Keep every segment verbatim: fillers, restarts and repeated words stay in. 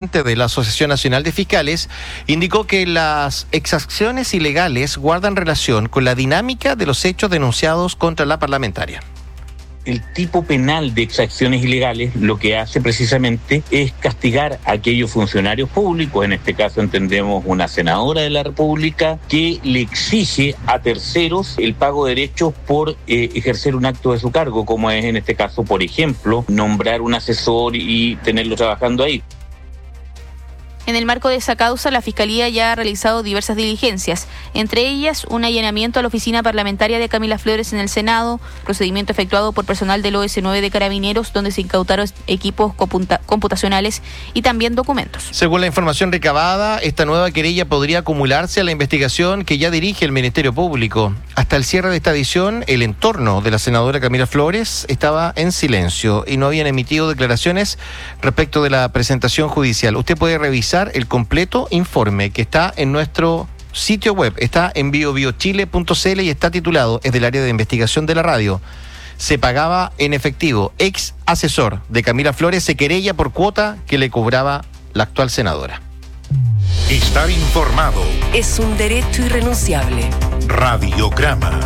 presidente de la Asociación Nacional de Fiscales, indicó que las exacciones ilegales guardan relación con la dinámica de los hechos denunciados contra la parlamentaria. El tipo penal de exacciones ilegales lo que hace precisamente es castigar a aquellos funcionarios públicos, en este caso entendemos una senadora de la República, que le exige a terceros el pago de derechos por eh, ejercer un acto de su cargo, como es en este caso, por ejemplo, nombrar un asesor y tenerlo trabajando ahí. En el marco de esa causa, la Fiscalía ya ha realizado diversas diligencias, entre ellas un allanamiento a la oficina parlamentaria de Camila Flores en el Senado, procedimiento efectuado por personal del O S nueve de Carabineros, donde se incautaron equipos computa- computacionales y también documentos. Según la información recabada, esta nueva querella podría acumularse a la investigación que ya dirige el Ministerio Público. Hasta el cierre de esta edición, el entorno de la senadora Camila Flores estaba en silencio y no habían emitido declaraciones respecto de la presentación judicial. Usted puede revisar el completo informe que está en nuestro sitio web, está en bio bio chile punto c l y está titulado, es del área de investigación de la radio. Se pagaba en efectivo. Ex asesor de Camila Flores se querella por cuota que le cobraba la actual senadora. Estar informado es un derecho irrenunciable. Radiograma.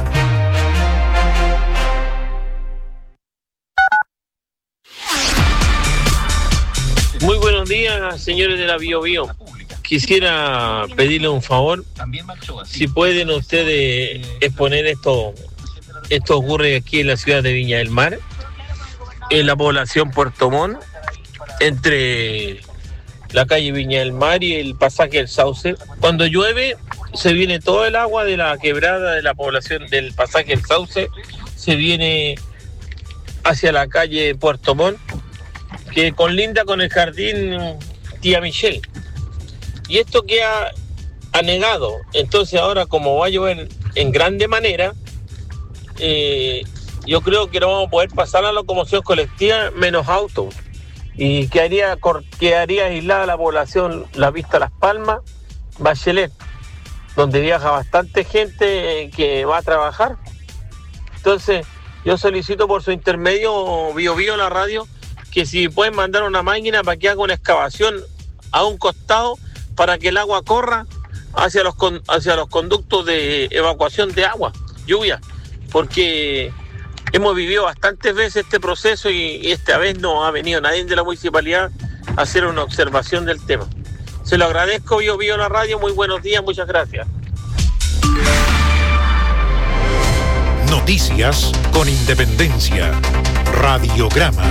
Muy buenos días, señores de la Bio Bio. Quisiera pedirle un favor, si pueden ustedes exponer esto, esto ocurre aquí en la ciudad de Viña del Mar, en la población Puerto Montt, entre la calle Viña del Mar y el pasaje del Sauce. Cuando llueve, se viene todo el agua de la quebrada de la población del pasaje del Sauce, se viene hacia la calle Puerto Montt, que conlinda con el jardín Tía Michelle. Y esto queda anegado. Entonces ahora, como va a llover en grande manera, eh, yo creo que no vamos a poder pasar la locomoción colectiva menos autos. Y quedaría, quedaría aislada la población, la vista Las Palmas, Bachelet, donde viaja bastante gente que va a trabajar. Entonces, yo solicito por su intermedio, Bio Bio, la radio, que si pueden mandar una máquina para que haga una excavación a un costado para que el agua corra hacia los, hacia los conductos de evacuación de agua, lluvia, porque hemos vivido bastantes veces este proceso y, y esta vez no ha venido nadie de la municipalidad a hacer una observación del tema. Se lo agradezco, Bio Bio, la radio, muy buenos días, muchas gracias. Noticias con independencia. Radiograma.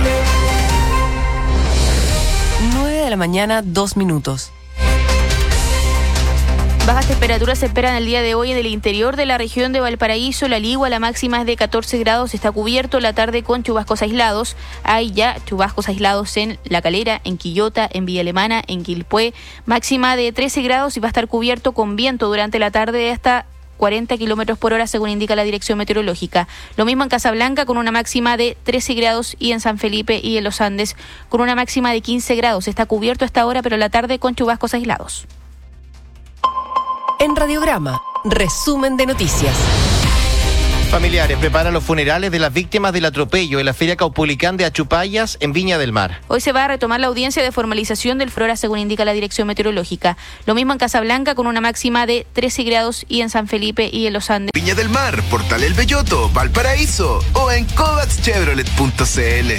nueve de la mañana, dos minutos. Bajas temperaturas se esperan el día de hoy en el interior de la región de Valparaíso. La Ligua, la máxima es de catorce grados, está cubierto la tarde con chubascos aislados. Hay ya chubascos aislados en La Calera, en Quillota, en Villa Alemana, en Quilpué. Máxima de trece grados y va a estar cubierto con viento durante la tarde de hasta cuarenta kilómetros por hora, según indica la Dirección Meteorológica. Lo mismo en Casablanca, con una máxima de trece grados, y en San Felipe y en Los Andes, con una máxima de quince grados. Está cubierto hasta ahora, pero la tarde con chubascos aislados. En Radiograma, resumen de noticias. Familiares preparan los funerales de las víctimas del atropello en la Feria Caupolicán de Achupayas en Viña del Mar. Hoy se va a retomar la audiencia de formalización del FRORA, según indica la Dirección Meteorológica. Lo mismo en Casablanca, con una máxima de trece grados, y en San Felipe y en Los Andes. Viña del Mar, Portal El Belloto, Valparaíso o en Kovacs Chevrolet punto c l.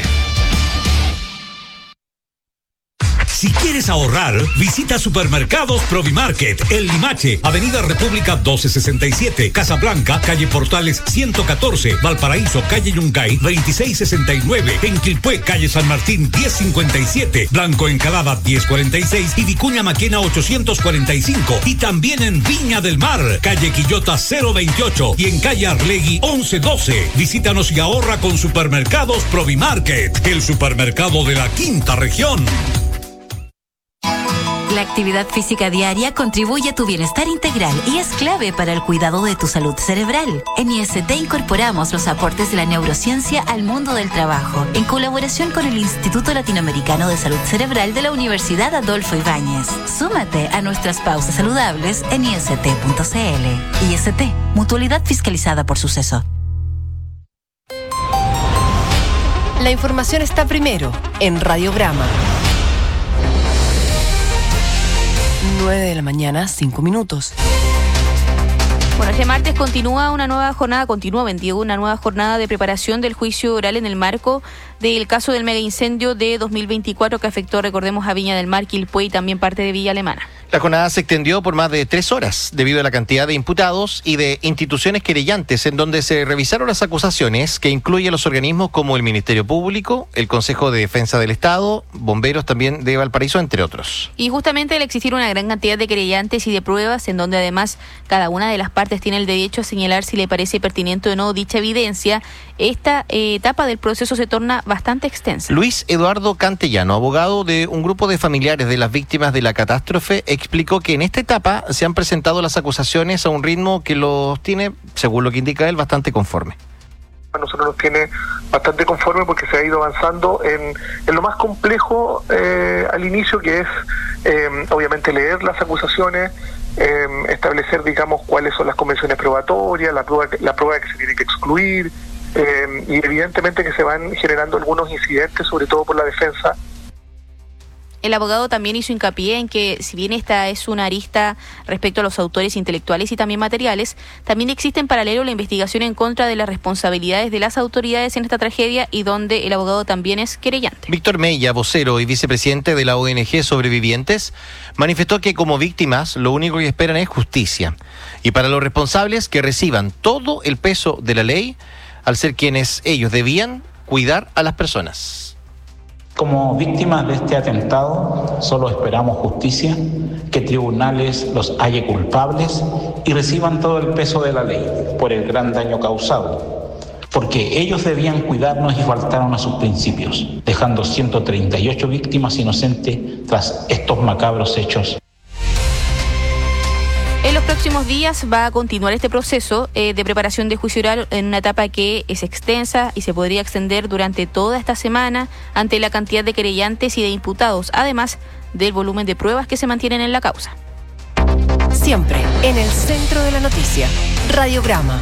Si quieres ahorrar, visita Supermercados Provimarket, El Limache, Avenida República doce sesenta y siete, Casablanca, calle Portales ciento catorce, Valparaíso, calle Yungay veintiséis sesenta y nueve, en Quilpué, calle San Martín diez cincuenta y siete, Blanco Encalada diez cuarenta y seis y Vicuña Maquena ochocientos cuarenta y cinco. Y también en Viña del Mar, calle Quillota cero veintiocho y en calle Arlegui once doce. Visítanos y ahorra con Supermercados Provimarket, el supermercado de la quinta región. La actividad física diaria contribuye a tu bienestar integral y es clave para el cuidado de tu salud cerebral. En I S T incorporamos los aportes de la neurociencia al mundo del trabajo, en colaboración con el Instituto Latinoamericano de Salud Cerebral de la Universidad Adolfo Ibáñez. Súmate a nuestras pausas saludables en i s t punto c l. I S T, mutualidad fiscalizada por Suceso. La información está primero en Radiograma. nueve de la mañana, cinco minutos. Bueno, este martes continúa una nueva jornada, continúa veintidós, una nueva jornada de preparación del juicio oral en el marco del caso del mega incendio de dos mil veinticuatro que afectó, recordemos, a Viña del Mar, Quilpué y también parte de Villa Alemana. La jornada se extendió por más de tres horas debido a la cantidad de imputados y de instituciones querellantes, en donde se revisaron las acusaciones que incluyen los organismos como el Ministerio Público, el Consejo de Defensa del Estado, bomberos también de Valparaíso, entre otros. Y justamente al existir una gran cantidad de querellantes y de pruebas, en donde además cada una de las partes tiene el derecho a señalar si le parece pertinente o no dicha evidencia, esta eh, etapa del proceso se torna bastante extensa. Luis Eduardo Cantellano, abogado de un grupo de familiares de las víctimas de la catástrofe, explicó que en esta etapa se han presentado las acusaciones a un ritmo que los tiene, según lo que indica él, bastante conforme. A nosotros nos tiene bastante conforme porque se ha ido avanzando en, en lo más complejo eh, al inicio, que es eh, obviamente leer las acusaciones, eh, establecer, digamos, cuáles son las convenciones probatorias, la prueba, la prueba que se tiene que excluir, eh, y evidentemente que se van generando algunos incidentes, sobre todo por la defensa. El abogado también hizo hincapié en que, si bien esta es una arista respecto a los autores intelectuales y también materiales, también existe en paralelo la investigación en contra de las responsabilidades de las autoridades en esta tragedia y donde el abogado también es querellante. Víctor Mella, vocero y vicepresidente de la O N G Sobrevivientes, manifestó que como víctimas lo único que esperan es justicia. Y para los responsables, que reciban todo el peso de la ley, al ser quienes ellos debían cuidar a las personas. Como víctimas de este atentado, solo esperamos justicia, que tribunales los halle culpables y reciban todo el peso de la ley por el gran daño causado, porque ellos debían cuidarnos y faltaron a sus principios, dejando ciento treinta y ocho víctimas inocentes tras estos macabros hechos. En los próximos días va a continuar este proceso eh, de preparación de juicio oral en una etapa que es extensa y se podría extender durante toda esta semana ante la cantidad de querellantes y de imputados, además del volumen de pruebas que se mantienen en la causa. Siempre en el centro de la noticia. Radiograma.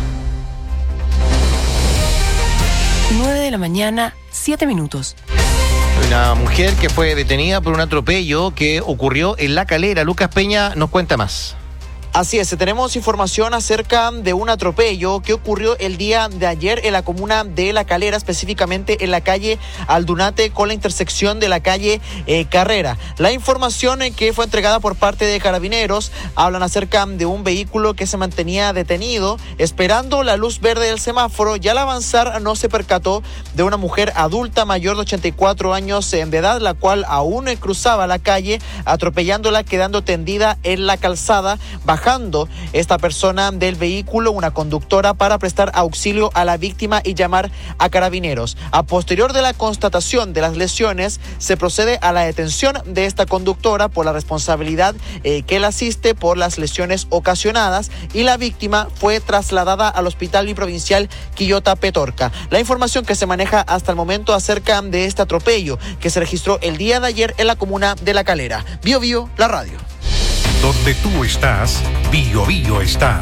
nueve de la mañana, siete minutos. Una mujer que fue detenida por un atropello que ocurrió en La Calera. Lucas Peña nos cuenta más. Así es, tenemos información acerca de un atropello que ocurrió el día de ayer en la comuna de La Calera, específicamente en la calle Aldunate con la intersección de la calle eh, Carrera. La información eh, que fue entregada por parte de Carabineros hablan acerca de un vehículo que se mantenía detenido esperando la luz verde del semáforo y al avanzar no se percató de una mujer adulta mayor de ochenta y cuatro años eh, de edad, la cual aún eh, cruzaba la calle atropellándola, quedando tendida en la calzada, bajando esta persona del vehículo, una conductora, para prestar auxilio a la víctima y llamar a Carabineros. A posterior de la constatación de las lesiones, se procede a la detención de esta conductora por la responsabilidad eh, que la asiste por las lesiones ocasionadas, y la víctima fue trasladada al Hospital Biprovincial Quillota Petorca. La información que se maneja hasta el momento acerca de este atropello que se registró el día de ayer en la comuna de La Calera. Bio Bio, la radio. Donde tú estás, Bio Bio está.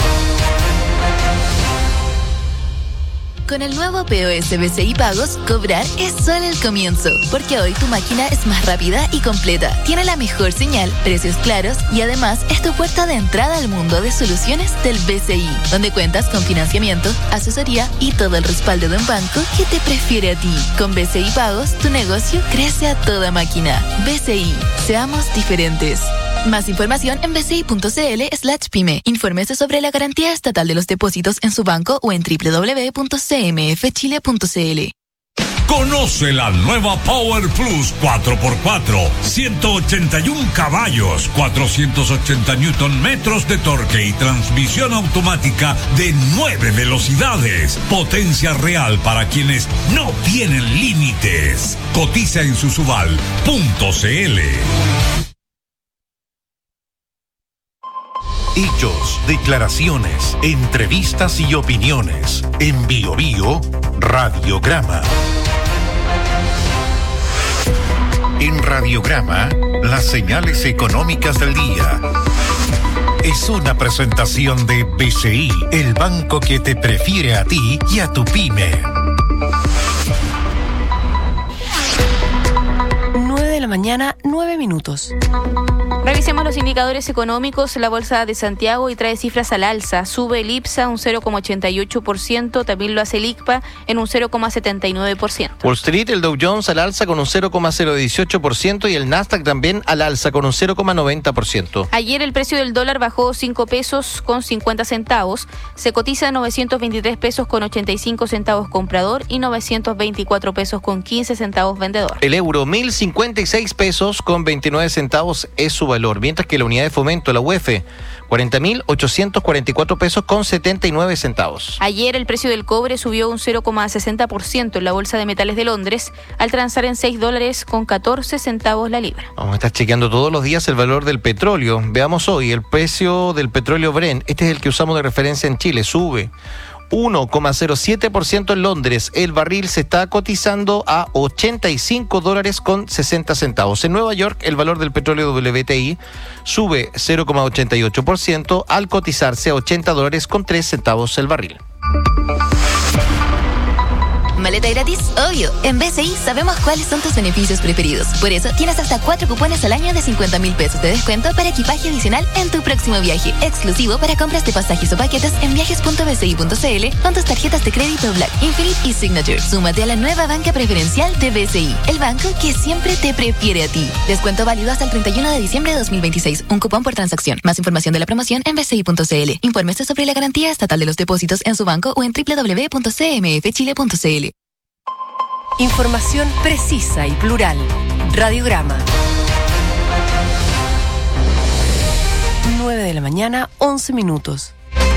Con el nuevo P O S B C I Pagos, cobrar es solo el comienzo, porque hoy tu máquina es más rápida y completa, tiene la mejor señal, precios claros y además es tu puerta de entrada al mundo de soluciones del B C I, donde cuentas con financiamiento, asesoría y todo el respaldo de un banco que te prefiere a ti. Con B C I Pagos, tu negocio crece a toda máquina. B C I, seamos diferentes. Más información en bci.cl slash pyme. Infórmese sobre la garantía estatal de los depósitos en su banco o en doble u doble u doble u punto c m f chile punto c l. Conoce la nueva Power Plus cuatro por cuatro, ciento ochenta y uno caballos, cuatrocientos ochenta newton metros de torque y transmisión automática de nueve velocidades. Potencia real para quienes no tienen límites. Cotiza en susubal punto c l. Hechos, declaraciones, entrevistas y opiniones. En Bio Bio, Radiograma. En Radiograma, las señales económicas del día. Es una presentación de B C I, el banco que te prefiere a ti y a tu pyme. nueve de la mañana, nueve minutos. Revisemos los indicadores económicos. La Bolsa de Santiago y trae cifras al alza. Sube el IPSA un cero coma ochenta y ocho por ciento, también lo hace el I C P A en un cero coma setenta y nueve por ciento. Wall Street, el Dow Jones al alza con un cero coma cero dieciocho por ciento y el Nasdaq también al alza con un cero coma noventa por ciento. Ayer el precio del dólar bajó cinco pesos con cincuenta centavos. Se cotiza novecientos veintitrés pesos con ochenta y cinco centavos comprador y novecientos veinticuatro pesos con quince centavos vendedor. El euro, mil cincuenta y seis pesos con veintinueve centavos es su valor, mientras que la unidad de fomento, la U E F, cuarenta mil ochocientos cuarenta y cuatro pesos con setenta y nueve centavos. Ayer el precio del cobre subió un cero coma sesenta por ciento en la Bolsa de Metales de Londres, al transar en seis dólares con catorce centavos la libra. Vamos a estar chequeando todos los días el valor del petróleo. Veamos hoy el precio del petróleo Brent, este es el que usamos de referencia en Chile, sube uno coma cero siete por ciento en Londres. El barril se está cotizando a ochenta y cinco dólares con sesenta centavos. En Nueva York, el valor del petróleo W T I sube cero coma ochenta y ocho por ciento al cotizarse a ochenta dólares con tres centavos el barril. ¿Maleta gratis? Obvio. En B C I sabemos cuáles son tus beneficios preferidos. Por eso tienes hasta cuatro cupones al año de cincuenta mil pesos de descuento para equipaje adicional en tu próximo viaje. Exclusivo para compras de pasajes o paquetes en viajes punto b c i punto c l con tus tarjetas de crédito Black, Infinite y Signature. Súmate a la nueva banca preferencial de B C I, el banco que siempre te prefiere a ti. Descuento válido hasta el treinta y uno de diciembre de dos mil veintiséis. Un cupón por transacción. Más información de la promoción en b c i punto c l. Infórmese sobre la garantía estatal de los depósitos en su banco o en doble u doble u doble u punto c m f chile punto c l. Información precisa y plural. Radiograma. nueve de la mañana, once minutos.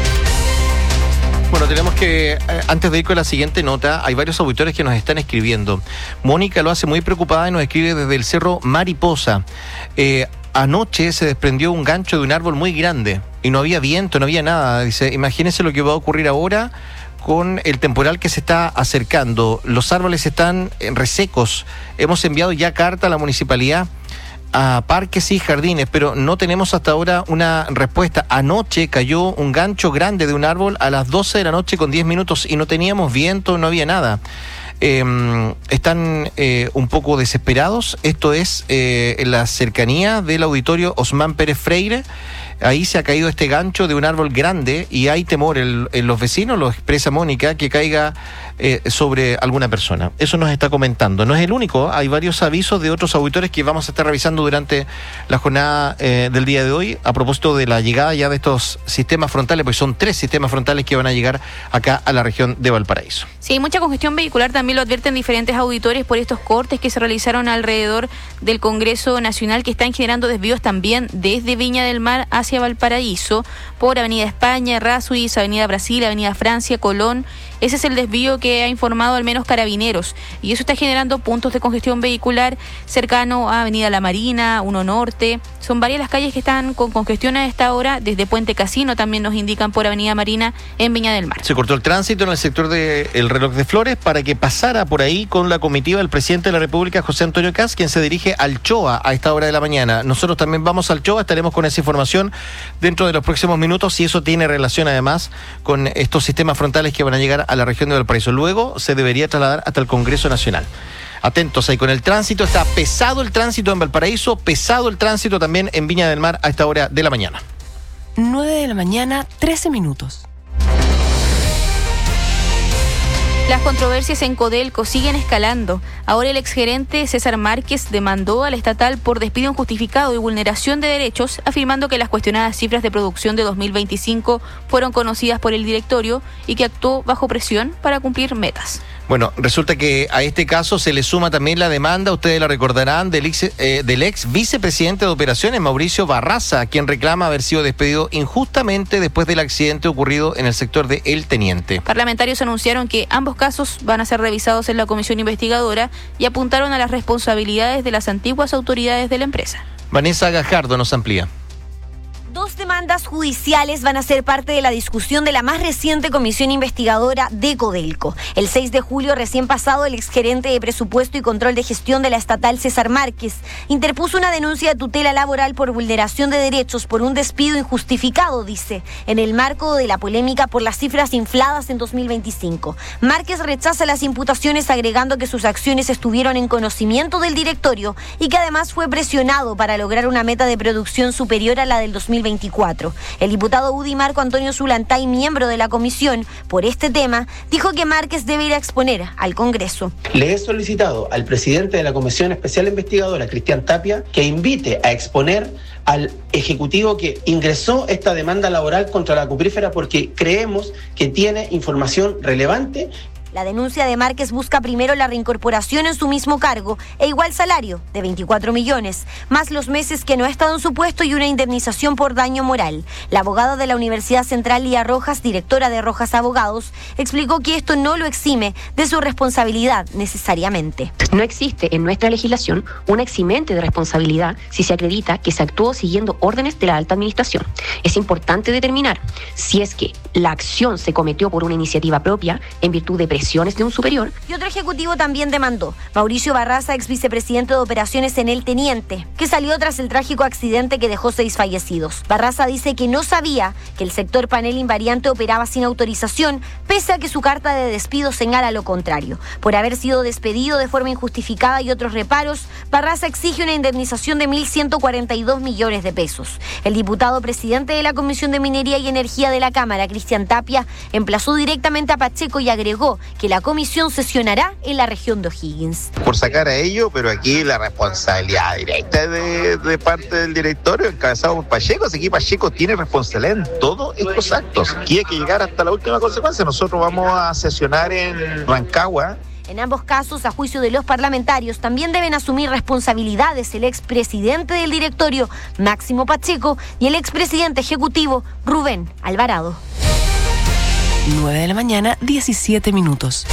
Bueno, tenemos que, eh, antes de ir con la siguiente nota, hay varios auditores que nos están escribiendo. Mónica lo hace muy preocupada y nos escribe desde el Cerro Mariposa. Eh, anoche se desprendió un gancho de un árbol muy grande y no había viento, no había nada. Dice, imagínense lo que va a ocurrir ahora con el temporal que se está acercando. Los árboles están resecos. Hemos enviado ya carta a la municipalidad, a parques y jardines, pero no tenemos hasta ahora una respuesta. Anoche cayó un gancho grande de un árbol a las doce de la noche con diez minutos y no teníamos viento, no había nada. Eh, están eh, un poco desesperados. Esto es eh, en la cercanía del auditorio Osman Pérez Freire. Ahí se ha caído este gancho de un árbol grande y hay temor en, en los vecinos, lo expresa Mónica, que caiga eh, sobre alguna persona. Eso nos está comentando. No es el único, hay varios avisos de otros auditores que vamos a estar revisando durante la jornada eh, del día de hoy, a propósito de la llegada ya de estos sistemas frontales, porque son tres sistemas frontales que van a llegar acá a la región de Valparaíso. Sí, hay mucha congestión vehicular, también lo advierten diferentes auditores por estos cortes que se realizaron alrededor del Congreso Nacional, que están generando desvíos también desde Viña del Mar hacia Valparaíso, por Avenida España, Errázuriz, Avenida Brasil, Avenida Francia, Colón. Ese es el desvío que ha informado al menos Carabineros, y eso está generando puntos de congestión vehicular cercano a Avenida La Marina, uno Norte. Son varias las calles que están con congestión a esta hora, desde Puente Casino también nos indican por Avenida Marina en Viña del Mar. Se cortó el tránsito en el sector del Reloj de Flores para que pasara por ahí con la comitiva del presidente de la República, José Antonio Kast, quien se dirige al Choa a esta hora de la mañana. Nosotros también vamos al Choa, estaremos con esa información dentro de los próximos minutos, y eso tiene relación además con estos sistemas frontales que van a llegar a la región de Valparaíso. Luego se debería trasladar hasta el Congreso Nacional. Atentos ahí con el tránsito, está pesado el tránsito en Valparaíso, pesado el tránsito también en Viña del Mar a esta hora de la mañana. nueve de la mañana, trece minutos. Las controversias en Codelco siguen escalando. Ahora el exgerente César Márquez demandó al estatal por despido injustificado y vulneración de derechos, afirmando que las cuestionadas cifras de producción de dos mil veinticinco fueron conocidas por el directorio y que actuó bajo presión para cumplir metas. Bueno, resulta que a este caso se le suma también la demanda, ustedes la recordarán, del ex, eh, del ex vicepresidente de operaciones, Mauricio Barraza, quien reclama haber sido despedido injustamente después del accidente ocurrido en el sector de El Teniente. Parlamentarios anunciaron que ambos casos van a ser revisados en la comisión investigadora y apuntaron a las responsabilidades de las antiguas autoridades de la empresa. Vanessa Gajardo nos amplía. Dos de demandas judiciales van a ser parte de la discusión de la más reciente comisión investigadora de Codelco. El seis de julio recién pasado, el exgerente de Presupuesto y Control de Gestión de la estatal, César Márquez, interpuso una denuncia de tutela laboral por vulneración de derechos por un despido injustificado, dice, en el marco de la polémica por las cifras infladas en dos mil veinticinco. Márquez rechaza las imputaciones agregando que sus acciones estuvieron en conocimiento del directorio y que además fue presionado para lograr una meta de producción superior a la del dos mil veinticuatro. El diputado U D I Marco Antonio Zulantay, miembro de la comisión, por este tema, dijo que Márquez debe ir a exponer al Congreso. Le he solicitado al presidente de la Comisión Especial Investigadora, Cristian Tapia, que invite a exponer al ejecutivo que ingresó esta demanda laboral contra la cuprífera porque creemos que tiene información relevante. La denuncia de Márquez busca primero la reincorporación en su mismo cargo e igual salario de veinticuatro millones, más los meses que no ha estado en su puesto y una indemnización por daño moral. La abogada de la Universidad Central, Lía Rojas, directora de Rojas Abogados, explicó que esto no lo exime de su responsabilidad necesariamente. No existe en nuestra legislación un eximente de responsabilidad si se acredita que se actuó siguiendo órdenes de la alta administración. Es importante determinar si es que la acción se cometió por una iniciativa propia en virtud de presiones de un superior. Y otro ejecutivo también demandó. Mauricio Barraza, ex vicepresidente de operaciones en El Teniente, que salió tras el trágico accidente que dejó seis fallecidos. Barraza dice que no sabía que el sector Panel Invariante operaba sin autorización, pese a que su carta de despido señala lo contrario. Por haber sido despedido de forma injustificada y otros reparos, Barraza exige una indemnización de mil ciento cuarenta y dos millones de pesos. El diputado presidente de la Comisión de Minería y Energía de la Cámara, Cristian Tapia, emplazó directamente a Pacheco y agregó que la comisión sesionará en la región de O'Higgins. Por sacar a ellos, pero aquí la responsabilidad directa de, de parte del directorio, encabezado por Pacheco, así que Pacheco tiene responsabilidad en todos estos actos. Aquí hay que llegar hasta la última consecuencia. Nosotros vamos a sesionar en Rancagua. En ambos casos, a juicio de los parlamentarios, también deben asumir responsabilidades el expresidente del directorio, Máximo Pacheco, y el expresidente ejecutivo, Rubén Alvarado. nueve de la mañana, diecisiete minutos.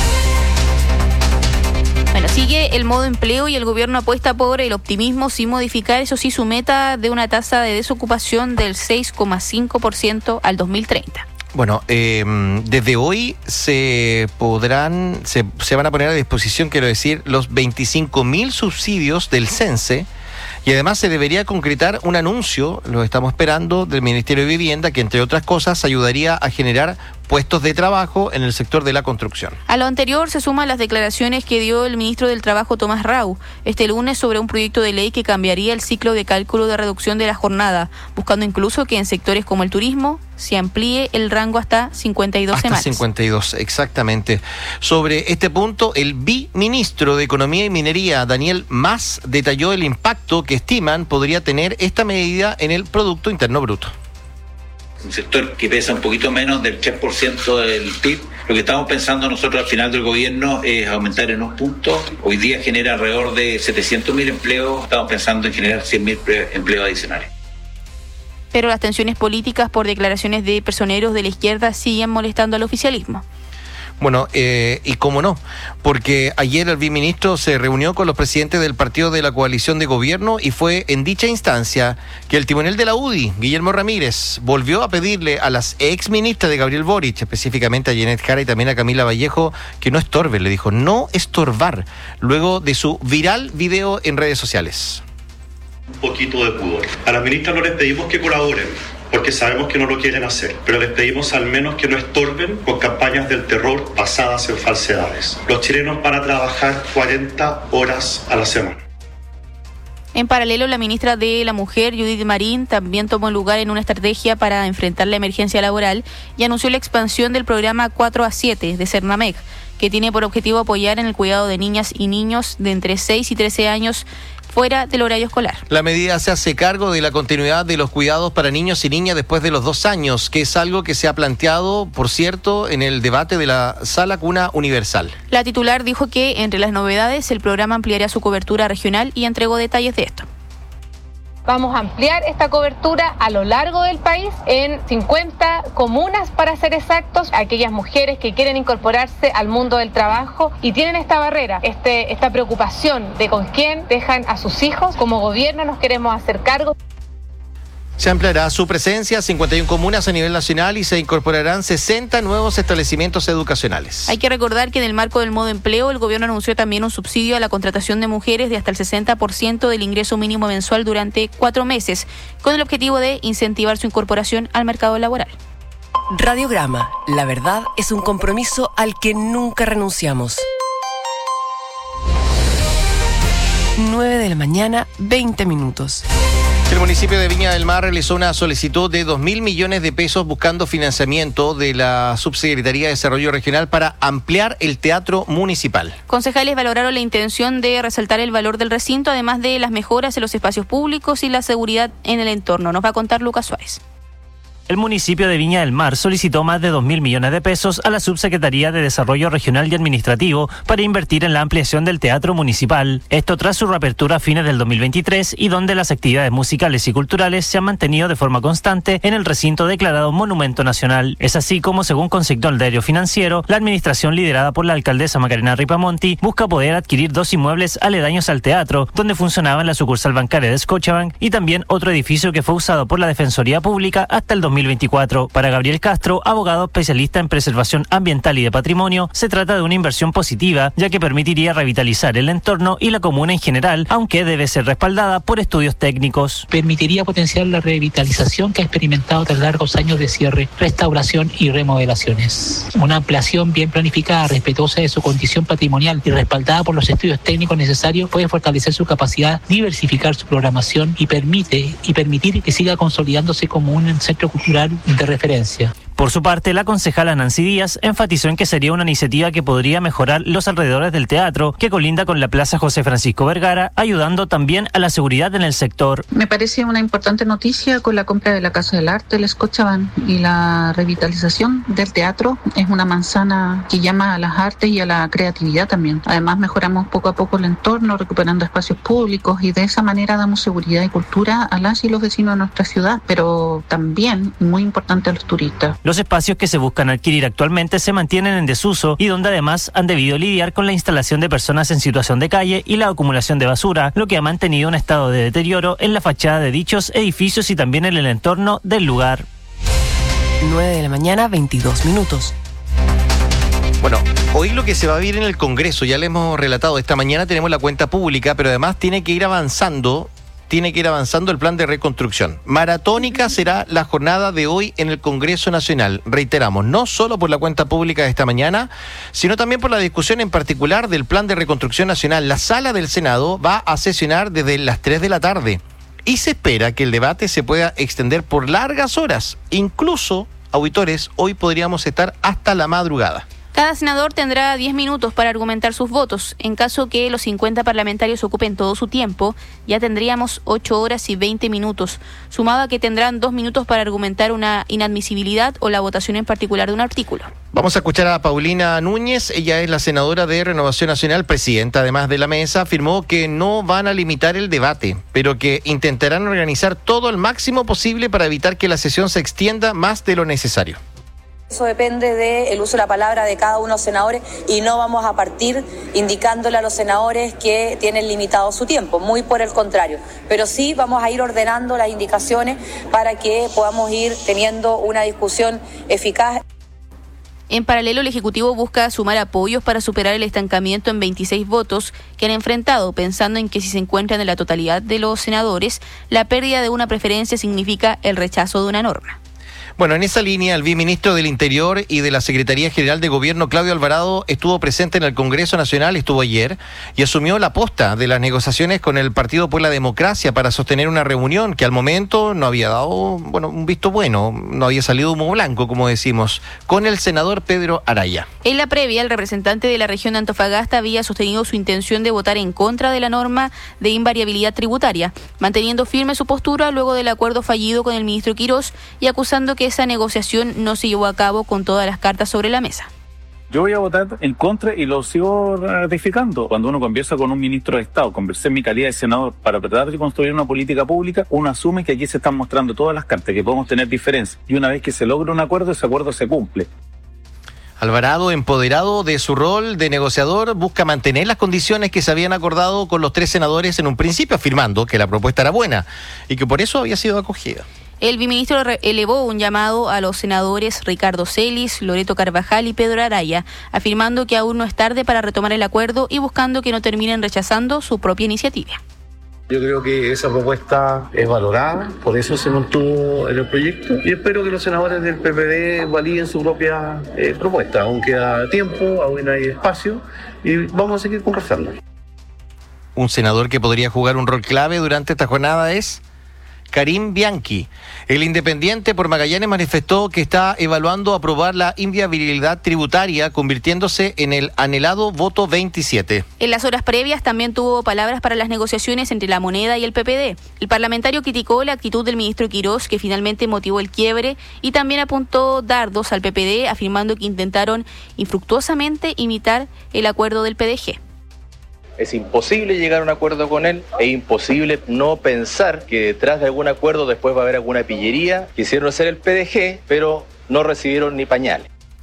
Bueno, sigue el modo empleo y el gobierno apuesta por el optimismo sin modificar, eso sí, su meta de una tasa de desocupación del seis coma cinco por ciento al dos mil treinta. Bueno, eh, desde hoy se podrán, se, se van a poner a disposición, quiero decir, los veinticinco mil subsidios del CENSE. Y además se debería concretar un anuncio, lo estamos esperando, del Ministerio de Vivienda, que entre otras cosas ayudaría a generar puestos de trabajo en el sector de la construcción. A lo anterior se suman las declaraciones que dio el ministro del Trabajo, Tomás Rau, este lunes sobre un proyecto de ley que cambiaría el ciclo de cálculo de reducción de la jornada, buscando incluso que en sectores como el turismo se amplíe el rango hasta cincuenta y dos hasta semanas. cincuenta y dos, exactamente. Sobre este punto, el viceministro de Economía y Minería, Daniel Mas, detalló el impacto que estiman podría tener esta medida en el Producto Interno Bruto. Un sector que pesa un poquito menos del tres por ciento del P I B. Lo que estamos pensando nosotros al final del gobierno es aumentar en un punto. Hoy día genera alrededor de setecientos mil empleos. Estamos pensando en generar cien mil empleos adicionales. Pero las tensiones políticas por declaraciones de personeros de la izquierda siguen molestando al oficialismo. Bueno, eh, y cómo no, porque ayer el viceministro se reunió con los presidentes del partido de la coalición de gobierno y fue en dicha instancia que el timonel de la U D I, Guillermo Ramírez, volvió a pedirle a las ex ministras de Gabriel Boric, específicamente a Janet Jara y también a Camila Vallejo, que no estorben, le dijo, no estorbar, luego de su viral video en redes sociales. Un poquito de pudor. A las ministras no les pedimos que colaboren, porque sabemos que no lo quieren hacer, pero les pedimos al menos que no estorben con campañas del terror basadas en falsedades. Los chilenos van a trabajar cuarenta horas a la semana. En paralelo, la ministra de la Mujer, Judith Marín, también tomó lugar en una estrategia para enfrentar la emergencia laboral y anunció la expansión del programa cuatro a siete de Cernamec, que tiene por objetivo apoyar en el cuidado de niñas y niños de entre seis y trece años fuera del horario escolar. La medida se hace cargo de la continuidad de los cuidados para niños y niñas después de los dos años, que es algo que se ha planteado, por cierto, en el debate de la Sala Cuna Universal. La titular dijo que, entre las novedades, el programa ampliaría su cobertura regional y entregó detalles de esto. Vamos a ampliar esta cobertura a lo largo del país en cincuenta comunas, para ser exactos, aquellas mujeres que quieren incorporarse al mundo del trabajo y tienen esta barrera, este, esta preocupación de con quién dejan a sus hijos. Como gobierno nos queremos hacer cargo. Se ampliará su presencia a cincuenta y una comunas a nivel nacional y se incorporarán sesenta nuevos establecimientos educacionales. Hay que recordar que en el marco del modo empleo, el gobierno anunció también un subsidio a la contratación de mujeres de hasta el sesenta por ciento del ingreso mínimo mensual durante cuatro meses, con el objetivo de incentivar su incorporación al mercado laboral. Radiograma, la verdad es un compromiso al que nunca renunciamos. nueve de la mañana, veinte minutos. El municipio de Viña del Mar realizó una solicitud de dos mil millones de pesos buscando financiamiento de la Subsecretaría de Desarrollo Regional para ampliar el teatro municipal. Concejales valoraron la intención de resaltar el valor del recinto, además de las mejoras en los espacios públicos y la seguridad en el entorno. Nos va a contar Lucas Suárez. El municipio de Viña del Mar solicitó más de dos mil millones de pesos a la Subsecretaría de Desarrollo Regional y Administrativo para invertir en la ampliación del teatro municipal. Esto tras su reapertura a fines del dos mil veintitrés y donde las actividades musicales y culturales se han mantenido de forma constante en el recinto declarado Monumento Nacional. Es así como, según consignó el diario Financiero, la administración liderada por la alcaldesa Macarena Ripamonti busca poder adquirir dos inmuebles aledaños al teatro, donde funcionaban la sucursal bancaria de Scotiabank y también otro edificio que fue usado por la Defensoría Pública hasta el dos mil veinticuatro. Para Gabriel Castro, abogado especialista en preservación ambiental y de patrimonio, se trata de una inversión positiva, ya que permitiría revitalizar el entorno y la comuna en general, aunque debe ser respaldada por estudios técnicos. Permitiría potenciar la revitalización que ha experimentado tras largos años de cierre, restauración y remodelaciones. Una ampliación bien planificada, respetuosa de su condición patrimonial y respaldada por los estudios técnicos necesarios puede fortalecer su capacidad, diversificar su programación y permite y permitir que siga consolidándose como un centro cultural de referencia. Por su parte, la concejala Nancy Díaz enfatizó en que sería una iniciativa que podría mejorar los alrededores del teatro, que colinda con la Plaza José Francisco Vergara, ayudando también a la seguridad en el sector. Me parece una importante noticia con la compra de la Casa del Arte, el Scotiabank y la revitalización del teatro. Es una manzana que llama a las artes y a la creatividad también. Además, mejoramos poco a poco el entorno, recuperando espacios públicos y de esa manera damos seguridad y cultura a las y los vecinos de nuestra ciudad, pero también, muy importante, a los turistas. Los espacios que se buscan adquirir actualmente se mantienen en desuso y donde además han debido lidiar con la instalación de personas en situación de calle y la acumulación de basura, lo que ha mantenido un estado de deterioro en la fachada de dichos edificios y también en el entorno del lugar. nueve de la mañana, veintidós minutos. Bueno, hoy lo que se va a vivir en el Congreso, ya le hemos relatado, esta mañana tenemos la cuenta pública, pero además tiene que ir avanzando tiene que ir avanzando el plan de reconstrucción. Maratónica será la jornada de hoy en el Congreso Nacional. Reiteramos, no solo por la cuenta pública de esta mañana, sino también por la discusión en particular del plan de reconstrucción nacional. La sala del Senado va a sesionar desde las tres de la tarde y se espera que el debate se pueda extender por largas horas. Incluso, auditores, hoy podríamos estar hasta la madrugada. Cada senador tendrá diez minutos para argumentar sus votos. En caso que los cincuenta parlamentarios ocupen todo su tiempo, ya tendríamos ocho horas y veinte minutos, sumado a que tendrán dos minutos para argumentar una inadmisibilidad o la votación en particular de un artículo. Vamos a escuchar a Paulina Núñez, ella es la senadora de Renovación Nacional, presidenta además de la mesa, afirmó que no van a limitar el debate, pero que intentarán organizar todo el máximo posible para evitar que la sesión se extienda más de lo necesario. Eso depende del uso de la palabra de cada uno de los senadores y no vamos a partir indicándole a los senadores que tienen limitado su tiempo, muy por el contrario. Pero sí vamos a ir ordenando las indicaciones para que podamos ir teniendo una discusión eficaz. En paralelo, el Ejecutivo busca sumar apoyos para superar el estancamiento en veintiséis votos que han enfrentado, pensando en que si se encuentran en la totalidad de los senadores, la pérdida de una preferencia significa el rechazo de una norma. Bueno, en esa línea, el viceministro del Interior y de la Secretaría General de Gobierno, Claudio Alvarado, estuvo presente en el Congreso Nacional, estuvo ayer, y asumió la posta de las negociaciones con el Partido por la Democracia para sostener una reunión que al momento no había dado, bueno, un visto bueno, no había salido humo blanco, como decimos, con el senador Pedro Araya. En la previa, el representante de la región de Antofagasta había sostenido su intención de votar en contra de la norma de invariabilidad tributaria, manteniendo firme su postura luego del acuerdo fallido con el ministro Quirós y acusando que esa negociación no se llevó a cabo con todas las cartas sobre la mesa. Yo voy a votar en contra y lo sigo ratificando. Cuando uno conversa con un ministro de Estado, conversé en mi calidad de senador para tratar de construir una política pública, uno asume que aquí se están mostrando todas las cartas, que podemos tener diferencias. Y una vez que se logra un acuerdo, ese acuerdo se cumple. Alvarado, empoderado de su rol de negociador, busca mantener las condiciones que se habían acordado con los tres senadores en un principio, afirmando que la propuesta era buena y que por eso había sido acogida. El viceministro elevó un llamado a los senadores Ricardo Celis, Loreto Carvajal y Pedro Araya, afirmando que aún no es tarde para retomar el acuerdo y buscando que no terminen rechazando su propia iniciativa. Yo creo que esa propuesta es valorada, por eso se mantuvo en el proyecto y espero que los senadores del P P D validen su propia eh, propuesta. Aún queda tiempo, aún hay espacio y vamos a seguir conversando. Un senador que podría jugar un rol clave durante esta jornada es Karim Bianchi. El Independiente por Magallanes manifestó que está evaluando aprobar la inviabilidad tributaria, convirtiéndose en el anhelado voto veintisiete. En las horas previas también tuvo palabras para las negociaciones entre la Moneda y el P P D. El parlamentario criticó la actitud del ministro Quirós, que finalmente motivó el quiebre, y también apuntó dardos al P P D, afirmando que intentaron infructuosamente imitar el acuerdo del P D G. Es imposible llegar a un acuerdo con él, es imposible no pensar que detrás de algún acuerdo después va a haber alguna pillería. Quisieron hacer el P D G, pero no recibieron ni pañales.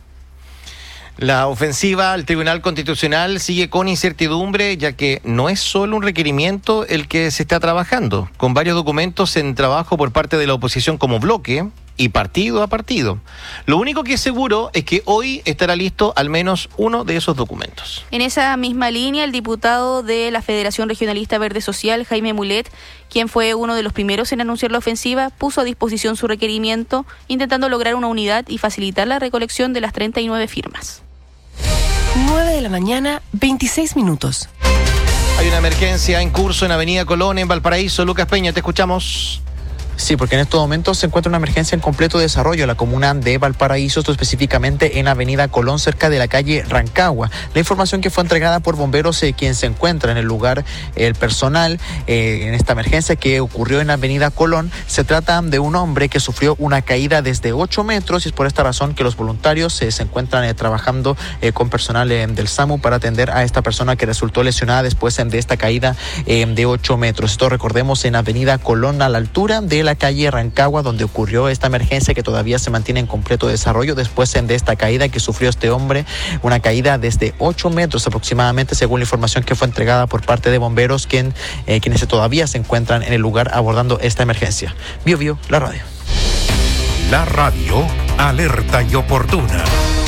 La ofensiva al Tribunal Constitucional sigue con incertidumbre, ya que no es solo un requerimiento el que se está trabajando, con varios documentos en trabajo por parte de la oposición como bloque y partido a partido. Lo único que es seguro es que hoy estará listo al menos uno de esos documentos. En esa misma línea, el diputado de la Federación Regionalista Verde Social, Jaime Mulet, quien fue uno de los primeros en anunciar la ofensiva, puso a disposición su requerimiento, intentando lograr una unidad y facilitar la recolección de las treinta y nueve firmas. nueve de la mañana, veintiséis minutos. Hay una emergencia en curso en Avenida Colón, en Valparaíso. Lucas Peña, te escuchamos. Sí, porque en estos momentos se encuentra una emergencia en completo desarrollo en la comuna de Valparaíso, esto específicamente en Avenida Colón, cerca de la calle Rancagua. La información que fue entregada por bomberos, eh, quien se encuentra en el lugar, el personal, eh, en esta emergencia que ocurrió en Avenida Colón, se trata de un hombre que sufrió una caída desde ocho metros y es por esta razón que los voluntarios eh, se encuentran eh, trabajando eh, con personal eh, del SAMU para atender a esta persona que resultó lesionada después eh, de esta caída eh, de ocho metros. Esto recordemos en Avenida Colón, a la altura de la calle Rancagua, donde ocurrió esta emergencia que todavía se mantiene en completo desarrollo después de esta caída que sufrió este hombre, una caída desde ocho metros aproximadamente, según la información que fue entregada por parte de bomberos, quien, eh, quienes todavía se encuentran en el lugar abordando esta emergencia. Bio Bio, la radio. La radio, alerta y oportuna.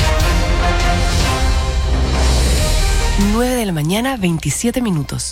nueve de la mañana, veintisiete minutos.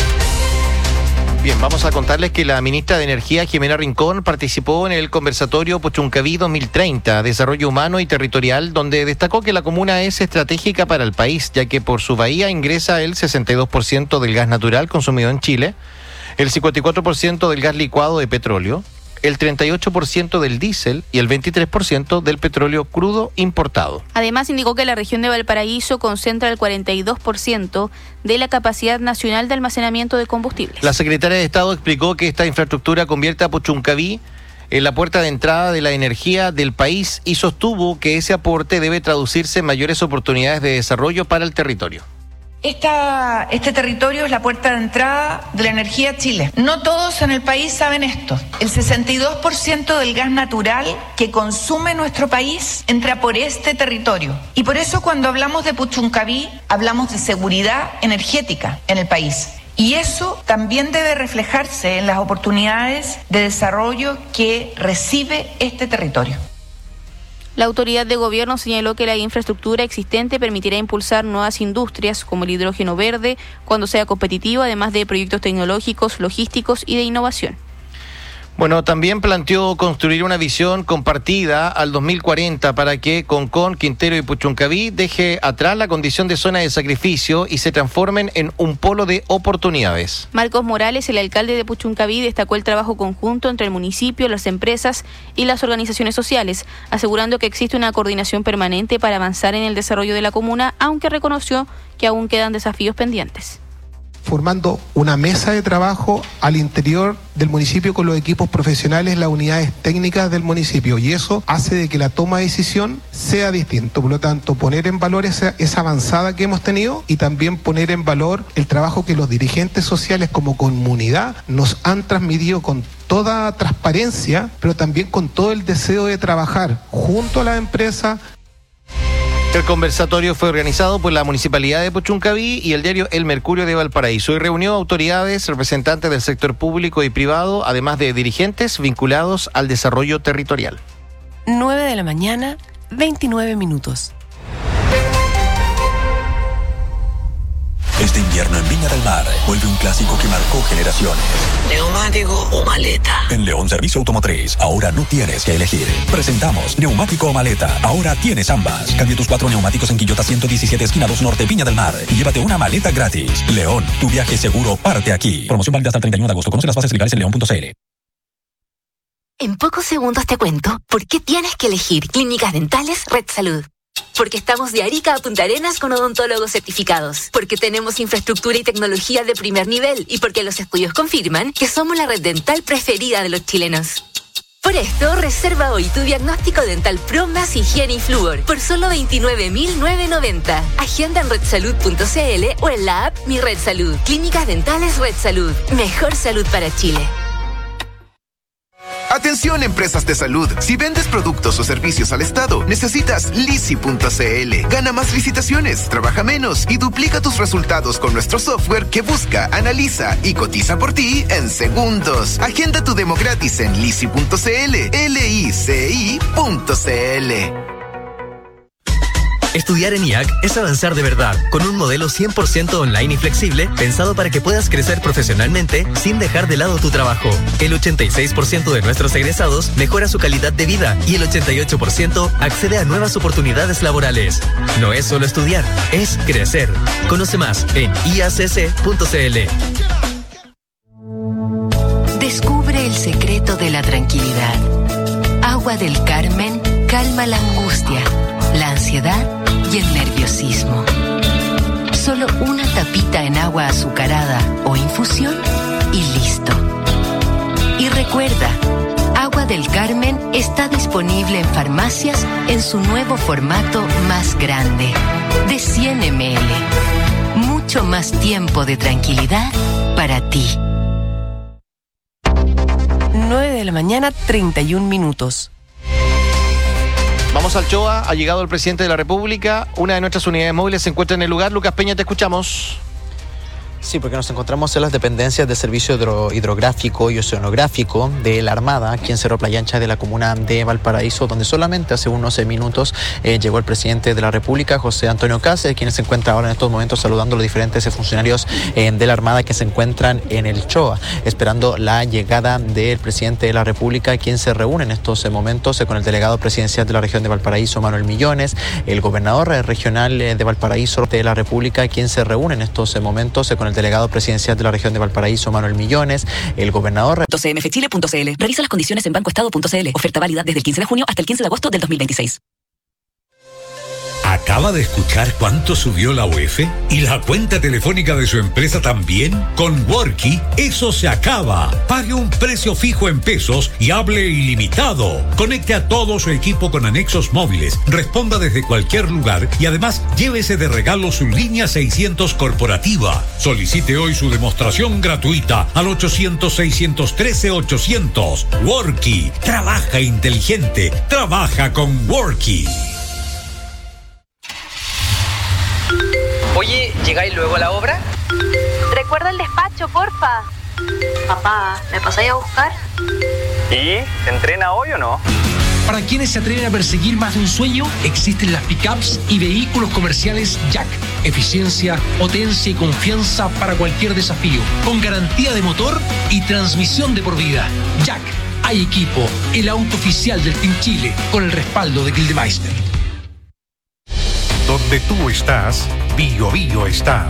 Bien, vamos a contarles que la ministra de Energía, Jimena Rincón, participó en el conversatorio Puchuncaví dos mil treinta, Desarrollo Humano y Territorial, donde destacó que la comuna es estratégica para el país, ya que por su bahía ingresa el sesenta y dos por ciento del gas natural consumido en Chile, el cincuenta y cuatro por ciento del gas licuado de petróleo, el treinta y ocho por ciento del diésel y el veintitrés por ciento del petróleo crudo importado. Además, indicó que la región de Valparaíso concentra el cuarenta y dos por ciento de la capacidad nacional de almacenamiento de combustibles. La secretaria de Estado explicó que esta infraestructura convierte a Puchuncaví en la puerta de entrada de la energía del país y sostuvo que ese aporte debe traducirse en mayores oportunidades de desarrollo para el territorio. Esta, este territorio es la puerta de entrada de la energía a Chile. No todos en el país saben esto. El sesenta y dos por ciento del gas natural que consume nuestro país entra por este territorio. Y por eso cuando hablamos de Puchuncaví, hablamos de seguridad energética en el país. Y eso también debe reflejarse en las oportunidades de desarrollo que recibe este territorio. La autoridad de gobierno señaló que la infraestructura existente permitirá impulsar nuevas industrias como el hidrógeno verde cuando sea competitivo, además de proyectos tecnológicos, logísticos y de innovación. Bueno, también planteó construir una visión compartida al dos mil cuarenta para que Concón, Quintero y Puchuncaví deje atrás la condición de zona de sacrificio y se transformen en un polo de oportunidades. Marcos Morales, el alcalde de Puchuncaví, destacó el trabajo conjunto entre el municipio, las empresas y las organizaciones sociales, asegurando que existe una coordinación permanente para avanzar en el desarrollo de la comuna, aunque reconoció que aún quedan desafíos pendientes. Formando una mesa de trabajo al interior del municipio con los equipos profesionales, las unidades técnicas del municipio, y eso hace de que la toma de decisión sea distinto. Por lo tanto, poner en valor esa, esa avanzada que hemos tenido y también poner en valor el trabajo que los dirigentes sociales como comunidad nos han transmitido con toda transparencia, pero también con todo el deseo de trabajar junto a la empresa. El conversatorio fue organizado por la Municipalidad de Puchuncaví y el diario El Mercurio de Valparaíso y reunió autoridades, representantes del sector público y privado, además de dirigentes vinculados al desarrollo territorial. nueve de la mañana, veintinueve minutos. Este invierno en Viña del Mar vuelve un clásico que marcó generaciones. ¿Neumático o maleta? En León Servicio Automotriz, ahora no tienes que elegir. Presentamos neumático o maleta. Ahora tienes ambas. Cambia tus cuatro neumáticos en Quillota ciento diecisiete, esquina dos Norte, Viña del Mar. Y llévate una maleta gratis. León, tu viaje seguro parte aquí. Promoción válida hasta el treinta y uno de agosto. Conoce las bases legales en león punto c l. En pocos segundos te cuento por qué tienes que elegir Clínicas Dentales Red Salud. Porque estamos de Arica a Punta Arenas con odontólogos certificados. Porque tenemos infraestructura y tecnología de primer nivel. Y porque los estudios confirman que somos la red dental preferida de los chilenos. Por esto, reserva hoy tu diagnóstico dental Pro más higiene y flúor por solo veintinueve mil novecientos noventa. Agenda en red salud punto c l o en la app Mi Red Salud. Clínicas Dentales Red Salud. Mejor salud para Chile. Atención, empresas de salud. Si vendes productos o servicios al Estado, necesitas Lisi punto c l. Gana más licitaciones, trabaja menos y duplica tus resultados con nuestro software que busca, analiza y cotiza por ti en segundos. Agenda tu demo gratis en Lisi punto c l, L I C I punto c l. Estudiar en I A C es avanzar de verdad, con un modelo cien por ciento online y flexible, pensado para que puedas crecer profesionalmente sin dejar de lado tu trabajo. El ochenta y seis por ciento de nuestros egresados mejora su calidad de vida y el ochenta y ocho por ciento accede a nuevas oportunidades laborales. No es solo estudiar, es crecer. Conoce más en i a c c punto c l. Descubre el secreto de la tranquilidad. Agua del Carmen calma la angustia, la ansiedad y el nerviosismo. Solo una tapita en agua azucarada o infusión y listo. Y recuerda, Agua del Carmen está disponible en farmacias en su nuevo formato más grande, de cien mililitros. Mucho más tiempo de tranquilidad para ti. nueve de la mañana, treinta y un minutos. Vamos al Choa, ha llegado el presidente de la República. Una de nuestras unidades móviles se encuentra en el lugar. Lucas Peña, te escuchamos. Sí, porque nos encontramos en las dependencias de servicio hidro, hidrográfico y oceanográfico de la Armada, aquí en Cerro Playa Ancha de la comuna de Valparaíso, donde solamente hace unos minutos eh, llegó el presidente de la República, José Antonio Kast, quien se encuentra ahora en estos momentos saludando a los diferentes funcionarios eh, de la Armada que se encuentran en el Choa, esperando la llegada del presidente de la República, quien se reúne en estos momentos eh, con el delegado presidencial de la región de Valparaíso, Manuel Millones, el gobernador eh, regional eh, de Valparaíso de la República, quien se reúne en estos eh, momentos eh, con el delegado presidencial de la región de Valparaíso, Manuel Millones, el gobernador... c m f chile punto c l. Revisa las condiciones en banco estado punto c l. Oferta válida desde el quince de junio hasta el quince de agosto del dos mil veintiséis. ¿Acaba de escuchar cuánto subió la U E F? ¿Y la cuenta telefónica de su empresa también? Con Worky, eso se acaba. Pague un precio fijo en pesos y hable ilimitado. Conecte a todo su equipo con anexos móviles, responda desde cualquier lugar y además llévese de regalo su línea seiscientos corporativa. Solicite hoy su demostración gratuita al ochocientos, seiscientos trece, ochocientos. Worky, trabaja inteligente, trabaja con Worky. Oye, ¿llegáis luego a la obra? Recuerda el despacho, porfa. Papá, ¿me pasáis a buscar? ¿Y? ¿Se entrena hoy o no? Para quienes se atreven a perseguir más de un sueño, existen las pickups y vehículos comerciales Jack. Eficiencia, potencia y confianza para cualquier desafío. Con garantía de motor y transmisión de por vida. Jack, hay equipo, el auto oficial del Team Chile, con el respaldo de Gildemeister. Donde tú estás, Bio Bio está.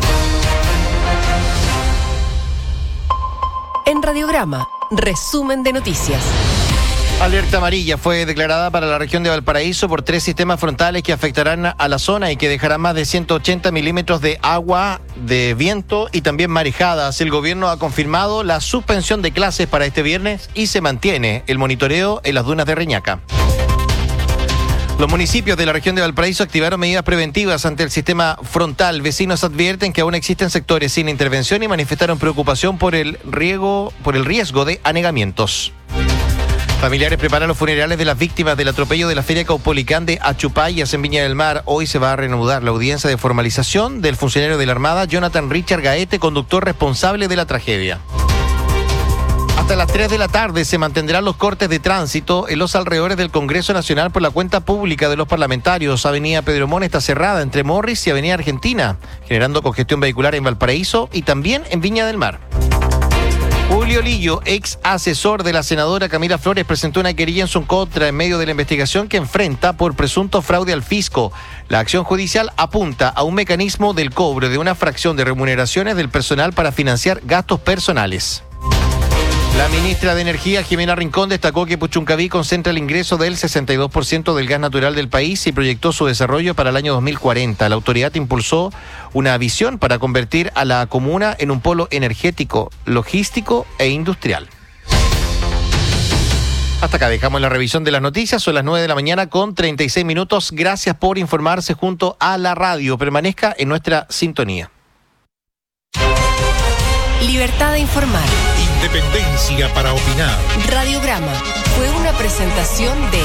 En Radiograma, resumen de noticias. Alerta amarilla fue declarada para la región de Valparaíso por tres sistemas frontales que afectarán a la zona y que dejarán más de ciento ochenta milímetros de agua, de viento y también marejadas. El gobierno ha confirmado la suspensión de clases para este viernes y se mantiene el monitoreo en las dunas de Reñaca. Los municipios de la región de Valparaíso activaron medidas preventivas ante el sistema frontal. Vecinos advierten que aún existen sectores sin intervención y manifestaron preocupación por el riesgo, por el riesgo de anegamientos. Familiares preparan los funerales de las víctimas del atropello de la Feria Caupolicán de Achupayas en Viña del Mar. Hoy se va a reanudar la audiencia de formalización del funcionario de la Armada, Jonathan Richard Gaete, conductor responsable de la tragedia. Hasta las tres de la tarde se mantendrán los cortes de tránsito en los alrededores del Congreso Nacional por la cuenta pública de los parlamentarios. Avenida Pedro Mon está cerrada entre Morris y Avenida Argentina, generando congestión vehicular en Valparaíso y también en Viña del Mar. Julio Lillo, ex asesor de la senadora Camila Flores, presentó una querella en su contra en medio de la investigación que enfrenta por presunto fraude al fisco. La acción judicial apunta a un mecanismo del cobro de una fracción de remuneraciones del personal para financiar gastos personales. La ministra de Energía, Jimena Rincón, destacó que Puchuncaví concentra el ingreso del sesenta y dos por ciento del gas natural del país y proyectó su desarrollo para el año dos mil cuarenta. La autoridad impulsó una visión para convertir a la comuna en un polo energético, logístico e industrial. Hasta acá dejamos la revisión de las noticias. Son las nueve de la mañana con treinta y seis minutos. Gracias por informarse junto a la radio. Permanezca en nuestra sintonía. Libertad de informar. Independencia para opinar. Radiograma fue una presentación de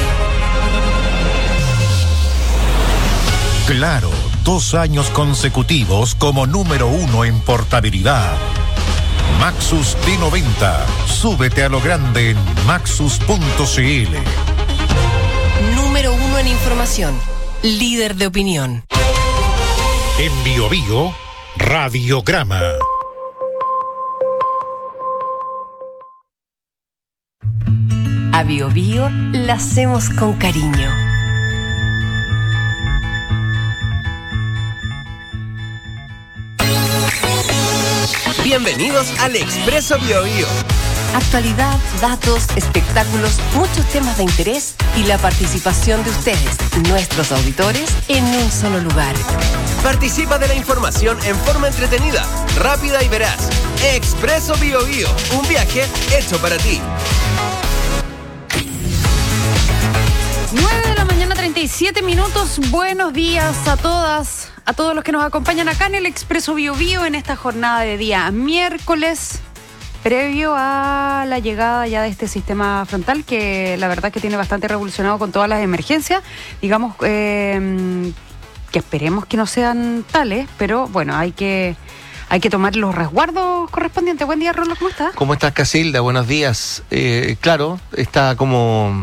Claro, dos años consecutivos como número uno en portabilidad. Maxus T noventa. Súbete a lo grande en maxus punto c l. Número uno en información. Líder de opinión. En Bio Bio, Radiograma. A Bio Bio la hacemos con cariño. Bienvenidos al Expreso Bio Bio. Actualidad, datos, espectáculos, muchos temas de interés y la participación de ustedes, nuestros auditores, en un solo lugar. Participa de la información en forma entretenida, rápida y veraz. Expreso Bio Bio, un viaje hecho para ti. nueve de la mañana, treinta y siete minutos. Buenos días a todas, a todos los que nos acompañan acá en el Expreso Bio Bio en esta jornada de día miércoles, previo a la llegada ya de este sistema frontal que la verdad que tiene bastante revolucionado con todas las emergencias. Digamos eh, que esperemos que no sean tales, pero bueno, hay que... Hay que tomar los resguardos correspondientes. Buen día, Rolo, ¿cómo estás? ¿Cómo estás, Casilda? Buenos días. Eh, claro, está como...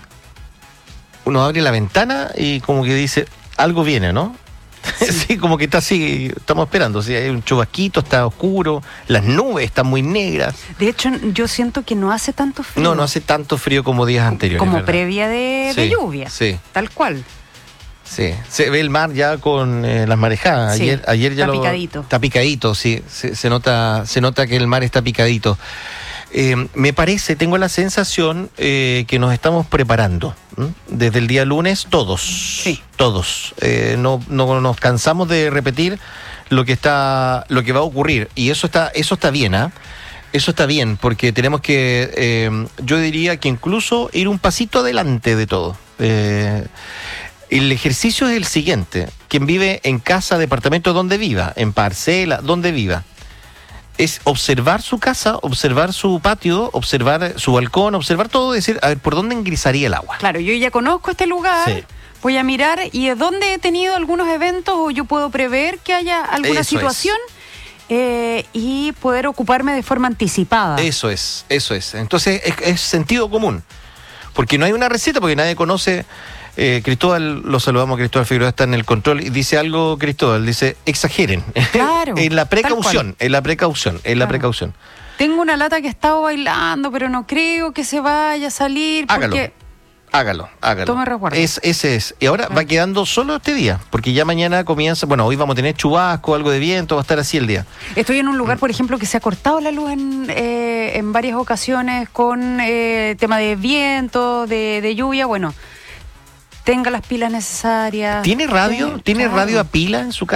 Uno abre la ventana y como que dice, algo viene, ¿no? Sí, sí, como que está así, estamos esperando. ¿Sí? Hay un chubasquito, está oscuro, las nubes están muy negras. De hecho, yo siento que no hace tanto frío. No, no hace tanto frío como días anteriores. Como ¿verdad? previa de, sí, de lluvia. Sí. Tal cual. Sí, se ve el mar ya con eh, las marejadas. Sí, ayer, ayer ya está lo, picadito. Está picadito, sí. Se, se nota, se nota que el mar está picadito. Eh, me parece, tengo la sensación eh, que nos estamos preparando. ¿m? Desde el día lunes, todos. Sí. Todos. Eh, no, no nos cansamos de repetir lo que está, lo que va a ocurrir. Y eso está, eso está bien, ¿ah? ¿eh? Eso está bien, porque tenemos que, eh, yo diría que incluso ir un pasito adelante de todo. Eh, el ejercicio es el siguiente. Quien vive en casa, departamento, donde viva, en parcela, donde viva, es observar su casa, observar su patio, observar su balcón, observar todo, decir, a ver, ¿por dónde ingresaría el agua? Claro, yo ya conozco este lugar, sí. Voy a mirar y es donde he tenido algunos eventos o yo puedo prever que haya alguna Eso situación eh, y poder ocuparme de forma anticipada. Eso es, eso es. Entonces es, es sentido común, porque no hay una receta, porque nadie conoce... Eh, Cristóbal, lo saludamos, Cristóbal Figueroa está en el control y dice algo, Cristóbal, dice, exageren. Claro. en la precaución, en la precaución, en claro. la precaución. Tengo una lata que he estado bailando, pero no creo que se vaya a salir porque... Hágalo, hágalo, hágalo. Tome resguardo. Es, ese es. Y ahora claro. va quedando solo este día, porque ya mañana comienza, bueno, hoy vamos a tener chubasco, algo de viento, va a estar así el día. Estoy en un lugar, por ejemplo, que se ha cortado la luz en, eh, en varias ocasiones con eh, tema de viento, de, de lluvia, bueno... Tenga las pilas necesarias. ¿Tiene radio? Sí, ¿Tiene claro. radio a pila en su casa?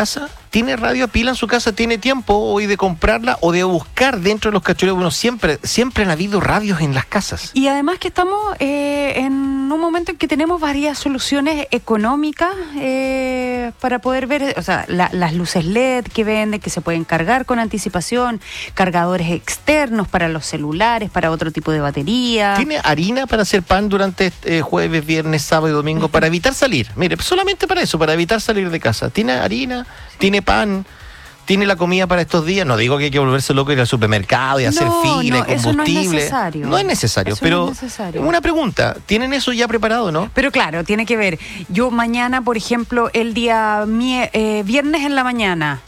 tiene radio a pila en su casa, tiene tiempo hoy de comprarla o de buscar dentro de los cachureos. Bueno, siempre, siempre han habido radios en las casas. Y además que estamos eh, en un momento en que tenemos varias soluciones económicas eh, para poder ver, o sea, la, las luces L E D que venden, que se pueden cargar con anticipación, cargadores externos para los celulares, para otro tipo de batería. ¿Tiene harina para hacer pan durante eh, jueves, viernes, sábado y domingo para evitar salir? Mire, solamente para eso, para evitar salir de casa. ¿Tiene harina? ¿Tiene pan? ¿Tiene la comida para estos días? No digo que hay que volverse loco, ir al supermercado y No, hacer fila no, y eso no es combustible. necesario. No es necesario, Eso pero no es necesario. una pregunta, ¿tienen eso ya preparado, no? Pero claro, tiene que ver. Yo mañana, por ejemplo, el día mie- eh, viernes en la mañana,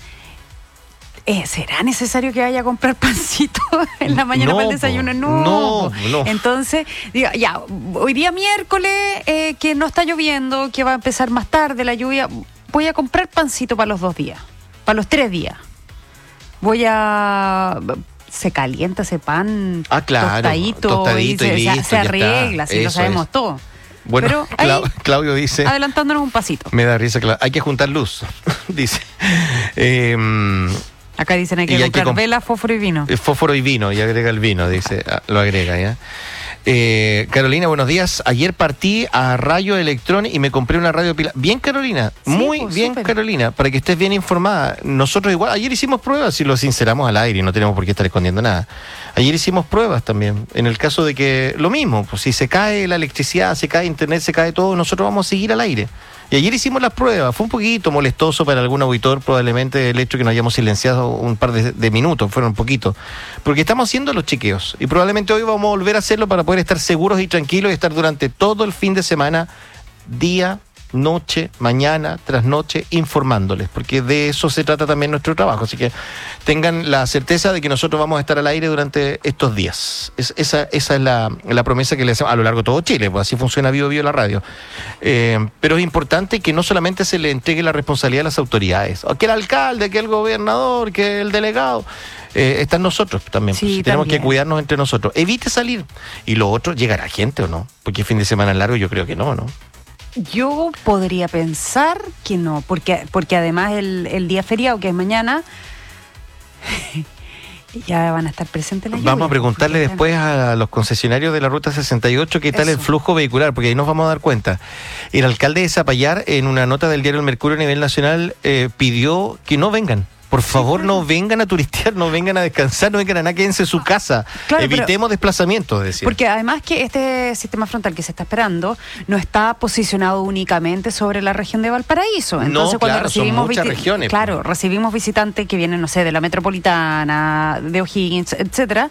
eh, ¿será necesario que vaya a comprar pancito en la mañana No, para el desayuno? No. no, no. Entonces, diga, ya, hoy día miércoles, eh, que no está lloviendo, que va a empezar más tarde la lluvia, voy a comprar pancito para los dos días, para los tres días. Voy a... Se calienta ese pan Ah, claro, tostadito, tostadito y se, listo, se, se ya arregla, está. si lo Eso sabemos es. todo. Bueno, Pero ahí, Clau- Claudio dice... adelantándonos un pasito. Me da risa, Clau- hay que juntar luz, dice. Eh, Acá dicen hay que Y hay que comprar comp- vela, fósforo y vino. Eh, Fósforo y vino, y agrega el vino, dice, ah, lo agrega, ¿ya? Eh, Carolina, buenos días. Ayer partí a Rayo Electrón y me compré una radio pila. Bien, Carolina, Sí, muy pues, bien, súper. Carolina, para que estés bien informada. Nosotros igual, ayer hicimos pruebas y lo sinceramos al aire y no tenemos por qué estar escondiendo nada. Ayer hicimos pruebas también, en el caso de que lo mismo, pues si se cae la electricidad, se cae internet, se cae todo, nosotros vamos a seguir al aire. Y ayer hicimos las pruebas, fue un poquito molestoso para algún auditor probablemente el hecho que nos hayamos silenciado un par de, de minutos, fueron un poquito, porque estamos haciendo los chequeos y probablemente hoy vamos a volver a hacerlo para poder estar seguros y tranquilos y estar durante todo el fin de semana, día, noche, mañana, tras noche, informándoles, porque de eso se trata también nuestro trabajo, así que tengan la certeza de que nosotros vamos a estar al aire durante estos días. Es, esa, esa es la, la promesa que le hacemos a lo largo de todo Chile, pues así funciona Vivo Vivo la radio. Eh, pero es importante que no solamente se le entregue la responsabilidad a las autoridades, o que el alcalde, que el gobernador, que el delegado, eh, están nosotros también, Sí, pues, tenemos también. que cuidarnos entre nosotros. Evite salir. Y lo otro, ¿llegará gente o no? Porque fin de semana largo yo creo que no, ¿no? Yo podría pensar que no, porque, porque además el, el día feriado, que es mañana, ya van a estar presentes las Vamos a lluvias, preguntarle porque después a los concesionarios de la Ruta sesenta y ocho qué tal Eso. el flujo vehicular, porque ahí nos vamos a dar cuenta. El alcalde de Zapallar, en una nota del diario El Mercurio a nivel nacional, eh, pidió que no vengan. Por favor, no vengan a turistear, no vengan a descansar, no vengan a nada, quédense en su casa. Claro, Evitemos pero- desplazamientos, decía. Porque además que este sistema frontal que se está esperando no está posicionado únicamente sobre la región de Valparaíso. Entonces No, cuando claro, son recibimos muchas visi- regiones. claro, recibimos visitantes que vienen, no sé, de la metropolitana, de O'Higgins, etcétera,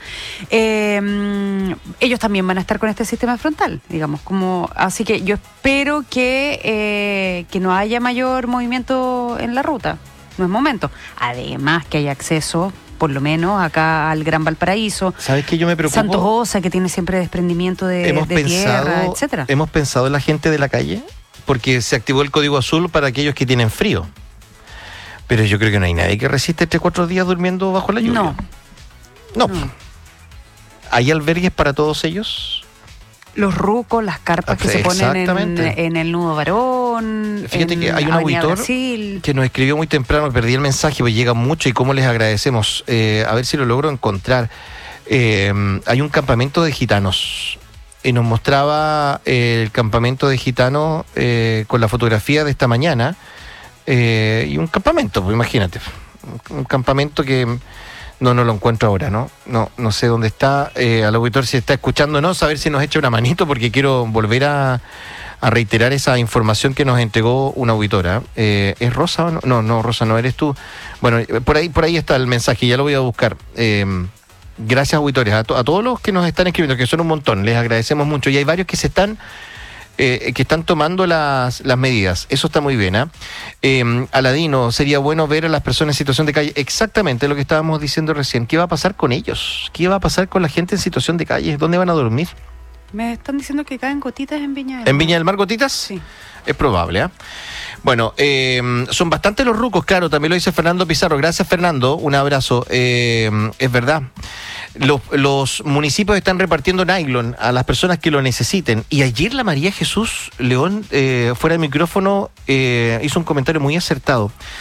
eh, ellos también van a estar con este sistema frontal, digamos, como así que yo espero que eh, que no haya mayor movimiento en la ruta. No es momento. Además que hay acceso, por lo menos acá al Gran Valparaíso. ¿Sabes qué? Yo me preocupo. Santos Osa, que tiene siempre desprendimiento de, hemos de tierra, pensado, etcétera. hemos pensado en la gente de la calle, porque se activó el código azul para aquellos que tienen frío. Pero yo creo que no hay nadie que resiste tres, cuatro días durmiendo bajo la lluvia. No. No. ¿Hay albergues para todos ellos? Los rucos, las carpas que se ponen en, Exactamente. en el nudo varón. Fíjate en que hay un Avenida auditor Brasil. que nos escribió muy temprano, perdí el mensaje, pues llega mucho y cómo les agradecemos. Eh, a ver si lo logro encontrar. Eh, hay un campamento de gitanos y nos mostraba eh, el campamento de gitanos eh, con la fotografía de esta mañana. Eh, y un campamento, pues imagínate. Un campamento que no, no lo encuentro ahora, ¿no? No, no sé dónde está. Eh, al auditor si está escuchando, no, saber si nos echa una manito porque quiero volver a, a reiterar esa información que nos entregó una auditora. Eh, ¿Es Rosa o no? No, no, Rosa, no eres tú. Bueno, por ahí, por ahí está el mensaje, ya lo voy a buscar. Eh, gracias, auditores, a, to- a todos los que nos están escribiendo, que son un montón, les agradecemos mucho. Y hay varios que se están eh, que están tomando las, las medidas. Eso está muy bien, ¿eh? Eh, Aladino, sería bueno ver a las personas en situación de calle. Exactamente lo que estábamos diciendo recién. ¿Qué va a pasar con ellos? ¿Qué va a pasar con la gente en situación de calle? ¿Dónde van a dormir? Me están diciendo que caen gotitas en Viña del ¿En Mar. Viña del Mar gotitas? Sí. Es probable, ¿eh? Bueno, eh, son bastante los rucos, claro, también lo dice Fernando Pizarro. Gracias, Fernando, un abrazo. Eh, es verdad. Los, los municipios están repartiendo nylon a las personas que lo necesiten. Y ayer la María Jesús León, eh, fuera de micrófono, eh, hizo un comentario muy acertado.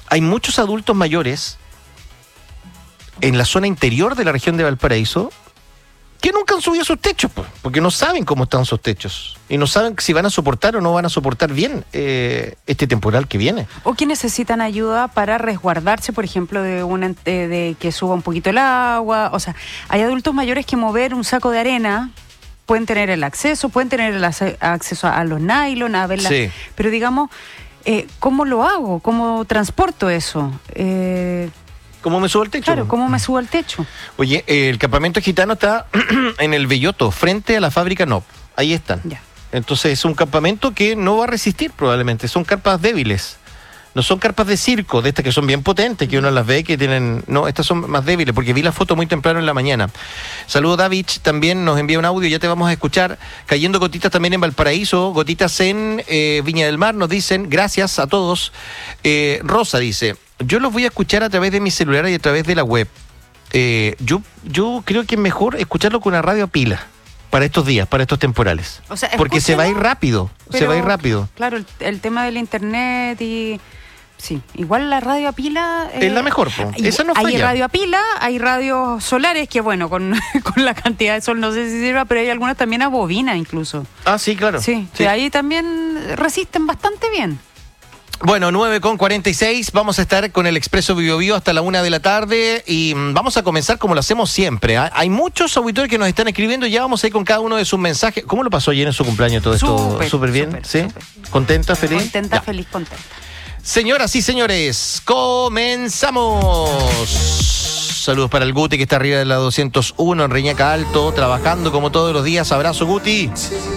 hay muchos adultos mayores en la zona interior de la región de Valparaíso que nunca han subido sus techos, pues, porque no saben cómo están sus techos y no saben si van a soportar o no van a soportar bien eh, este temporal que viene. O que necesitan ayuda para resguardarse, por ejemplo, de, una, de, de que suba un poquito el agua. O sea, hay adultos mayores que mover un saco de arena pueden tener el acceso, pueden tener el acceso a los nylon, a verla, sí. Pero digamos, eh, ¿cómo lo hago? ¿Cómo transporto eso? Eh... ¿Cómo me subo al techo? Claro, ¿cómo me subo al techo? Oye, eh, el campamento gitano está en el Belloto, frente a la fábrica N O P. Ahí están. Ya. Entonces es un campamento que no va a resistir probablemente. Son carpas débiles. No son carpas de circo, de estas que son bien potentes, que uno las ve que tienen... No, estas son más débiles, porque vi la foto muy temprano en la mañana. Saludos, David, también nos envía un audio, ya te vamos a escuchar. Cayendo gotitas también en Valparaíso, gotitas en eh, Viña del Mar, nos dicen, gracias a todos. Eh, Rosa dice, yo los voy a escuchar a través de mi celular y a través de la web. Eh, yo, yo creo que es mejor escucharlo con una radio a pila. Para estos días, para estos temporales. O sea, porque se va a ir rápido, pero, se va a ir rápido. Claro, el, el tema del internet y... Sí, igual la radio a pila... Eh, es la mejor, po. Esa no falla. Hay radio a pila, hay radios solares que, bueno, con, con la cantidad de sol no sé si sirva, pero hay algunas también a bobina incluso. Ah, sí, claro. Sí, sí. Que ahí también resisten bastante bien. Bueno, nueve con cuarenta y seis, vamos a estar con el Expreso Bio Bio hasta la una de la tarde y vamos a comenzar como lo hacemos siempre. ¿eh? Hay muchos auditores que nos están escribiendo y ya vamos a ir con cada uno de sus mensajes. ¿Cómo lo pasó ayer en su cumpleaños todo esto? Súper bien, super, ¿sí? Super. ¿Contenta, feliz? Contenta, ya. Feliz, contenta. Señoras y señores, comenzamos. Saludos para el Guti que está arriba de la doscientos uno en Reñaca Alto, trabajando como todos los días. Abrazo, Guti.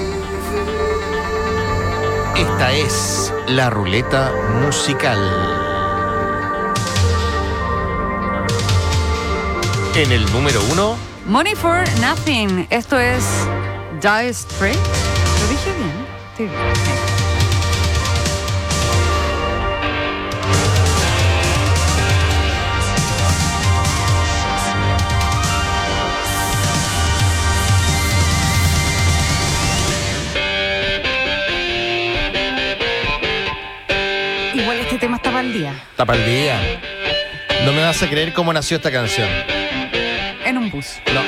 Esta es la ruleta musical. En el número uno, Money for Nothing. Esto es Dire Straits. ¿Lo dije bien? Sí. Igual este tema está para el día. Está para el día. No me vas a creer cómo nació esta canción. En un bus. No.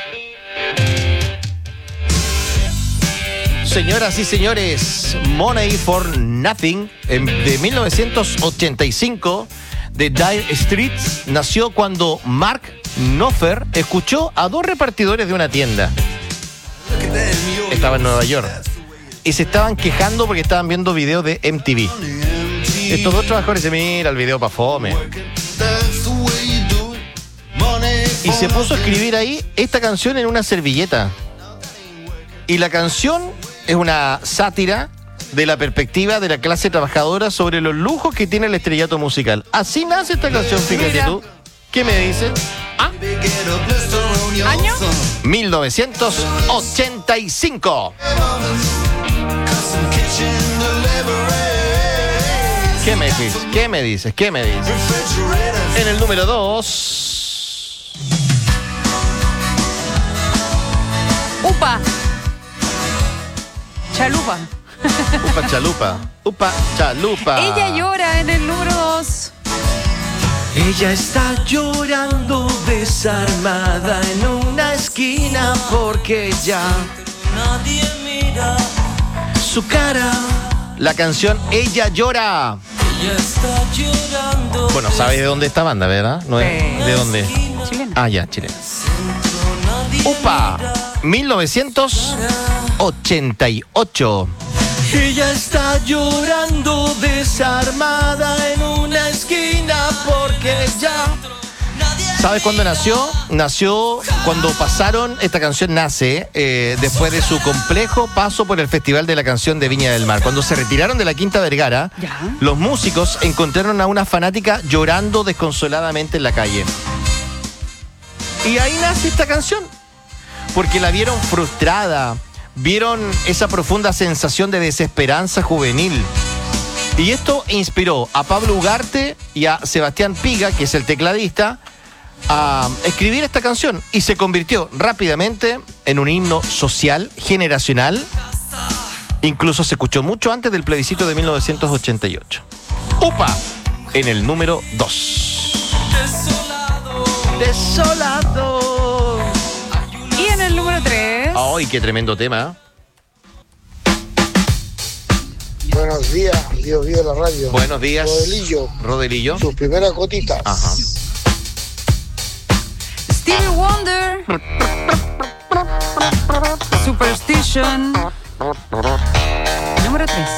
Señoras y señores, Money for Nothing de mil novecientos ochenta y cinco de Dire Straits nació cuando Mark Knopfler escuchó a dos repartidores de una tienda. Estaba en Nueva York y se estaban quejando porque estaban viendo videos de M T V. Estos dos trabajadores se mira el video pa' fome. Y se puso a escribir ahí esta canción en una servilleta. Y la canción es una sátira de la perspectiva de la clase trabajadora sobre los lujos que tiene el estrellato musical. Así nace esta canción, fíjate Mira. tú. ¿Qué me dices? ¿Ah? ¿Año? mil novecientos ochenta y cinco. ¿Qué me dices? ¿Qué me dices? ¿Qué me dices? En el número dos. Upa. Chalupa. Upa chalupa. Upa chalupa. Ella llora en el número dos. Ella está llorando desarmada en una esquina porque ya nadie mira su cara. La canción Ella llora. Ella está llorando. Bueno, ¿sabes de dónde esta banda, verdad? ¿No es? Eh, ¿De dónde? Chilena. Ah, ya, chilena. Upa, mil novecientos ochenta y ocho. Ella está llorando desarmada en una esquina porque ya... ¿Sabes cuándo nació? Nació cuando pasaron, esta canción nace eh, después de su complejo paso por el Festival de la Canción de Viña del Mar. Cuando se retiraron de la Quinta Vergara, ¿Ya? los músicos encontraron a una fanática llorando desconsoladamente en la calle. Y ahí nace esta canción, porque la vieron frustrada, vieron esa profunda sensación de desesperanza juvenil. Y esto inspiró a Pablo Ugarte y a Sebastián Piga, que es el tecladista, a escribir esta canción y se convirtió rápidamente en un himno social, generacional. Incluso se escuchó mucho antes del plebiscito de mil novecientos ochenta y ocho. ¡Upa! en el número dos. Desolado. Y en el número tres. ¡Ay, qué tremendo tema! Buenos días, Dios mío de la radio. Buenos días. Rodelillo. Rodelillo. Sus primeras gotitas. Ajá. Stevie Wonder. Superstition. Número tres.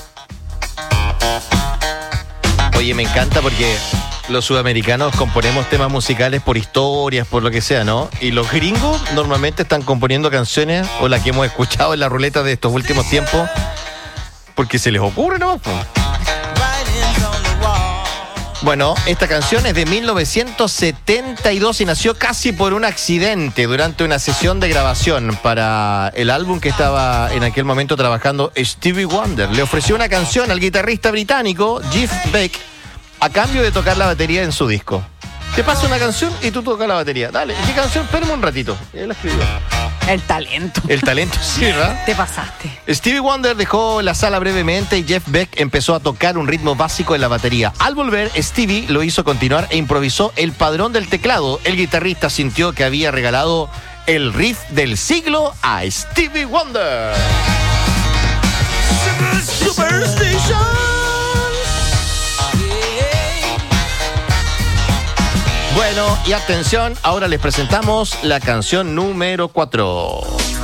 Oye, me encanta porque los sudamericanos componemos temas musicales por historias, por lo que sea, ¿no? Y los gringos normalmente están componiendo canciones o las que hemos escuchado en la ruleta de estos últimos tiempos porque se les ocurre, ¿no? Bueno, esta canción es de mil novecientos setenta y dos y nació casi por un accidente durante una sesión de grabación para el álbum que estaba en aquel momento trabajando Stevie Wonder. Le ofreció una canción al guitarrista británico Jeff Beck a cambio de tocar la batería en su disco. Te paso una canción y tú tocas la batería. Dale, ¿qué canción? Espérame un ratito. Él la escribió. El talento. El talento, sí, ¿verdad? Te pasaste. Stevie Wonder dejó la sala brevemente y Jeff Beck empezó a tocar un ritmo básico en la batería. Al volver, Stevie lo hizo continuar e improvisó el padrón del teclado. El guitarrista sintió que había regalado el riff del siglo a Stevie Wonder. Superstition. Bueno, y atención, ahora les presentamos la canción número cuatro.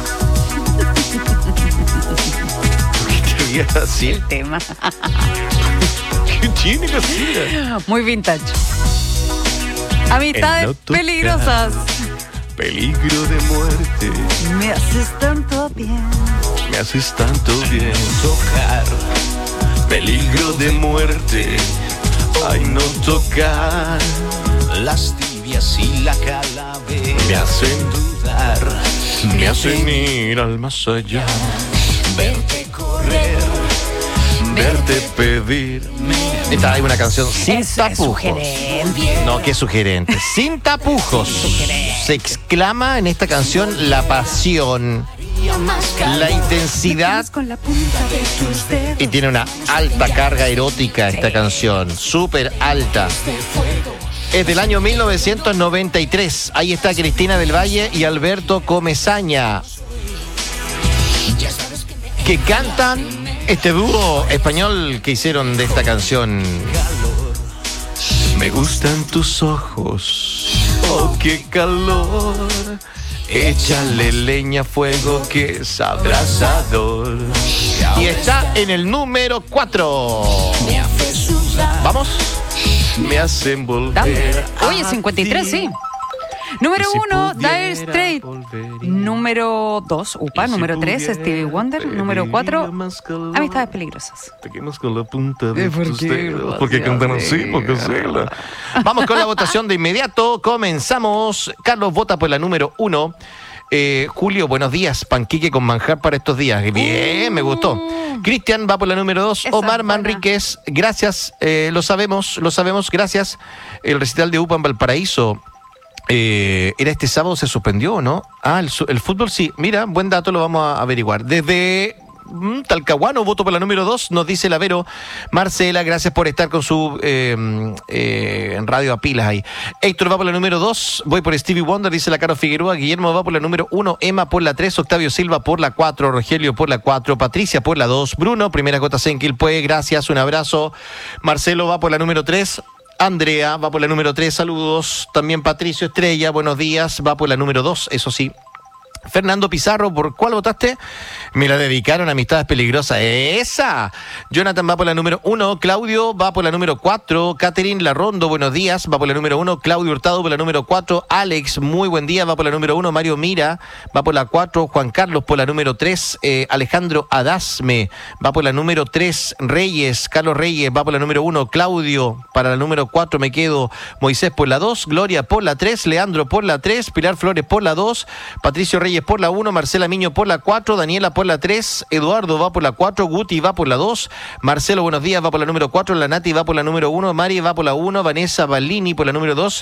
¿Qué te así? El tema. ¿Qué tiene que hacer? Muy vintage. Amistades no tocar. peligrosas. Peligro de muerte. Me haces tanto bien. Me haces tanto bien tocar. Peligro de muerte. Ay, no tocar. Las tibias y la calavera me hacen dudar, me hacen ir al más allá. Verte correr, verte pedir. Esta hay una canción sin Es- es tapujos. sugerente. No, qué sugerente. Sin tapujos. Se exclama en esta canción la pasión, la intensidad. Con la punta de tus dedos. Y tiene una alta carga erótica esta canción, súper alta. Es del año mil novecientos noventa y tres. Ahí está Cristina del Valle y Alberto Comesaña, que cantan este dúo español que hicieron de esta canción. Me gustan tus ojos, oh qué calor. Échale leña a fuego que es abrasador. Y está en el número cuatro. Vamos. Me hacen volver. Oye, cincuenta y tres, sí. Número Si uno, pudiera Dire Straits. Número dos, Upa. Número tres, Stevie Wonder. Número cuatro, Amistades peligrosas. Pequemos con la punta de ¿Por tus qué dedos. lo Porque hacía cantan así? así, porque sí. la- Vamos con la votación de inmediato. Comenzamos. Carlos vota por la número uno. Eh, Julio, buenos días. Panquique con manjar para estos días. Bien, me gustó. Cristian va por la número dos. Esa Omar es buena. Manríquez, gracias. Eh, lo sabemos, lo sabemos, gracias. El recital de UPA en Valparaíso. Eh, ¿Era este sábado? ¿Se suspendió o no? Ah, el, su- el fútbol sí. Mira, buen dato, lo vamos a averiguar. Desde mm, Talcahuano, voto por la número dos, nos dice la Vero. Marcela, gracias por estar con su eh, eh, en radio a pilas ahí. Héctor va por la número dos, voy por Stevie Wonder, dice la Caro Figueroa. Guillermo va por la número uno, Emma por la tres, Octavio Silva por la cuatro, Rogelio por la cuatro, Patricia por la dos, Bruno, primera gota en Quilpué, gracias, un abrazo. Marcelo va por la número tres. Andrea va por la número tres, saludos. También Patricio Estrella, buenos días, va por la número dos, eso sí. Fernando Pizarro, ¿por cuál votaste? Me la dedicaron a Amistades Peligrosas. ¡Esa! Jonathan va por la número uno. Claudio va por la número cuatro. Catherine Larrondo, buenos días, va por la número uno. Claudio Hurtado por la número cuatro. Alex, muy buen día, va por la número uno. Mario Mira va por la cuatro. Juan Carlos por la número tres. Eh, Alejandro Adasme va por la número tres. Reyes, Carlos Reyes va por la número uno. Claudio para la número cuatro me quedo. Moisés por la dos. Gloria por la tres. Leandro por la tres. Pilar Flores por la dos. Patricio Reyes por la uno, Marcela Miño por la cuatro, Daniela por la tres, Eduardo va por la cuatro, Guti va por la dos, Marcelo, buenos días, va por la número cuatro, la Nati va por la número uno, Mari va por la uno, Vanessa Ballini por la número dos,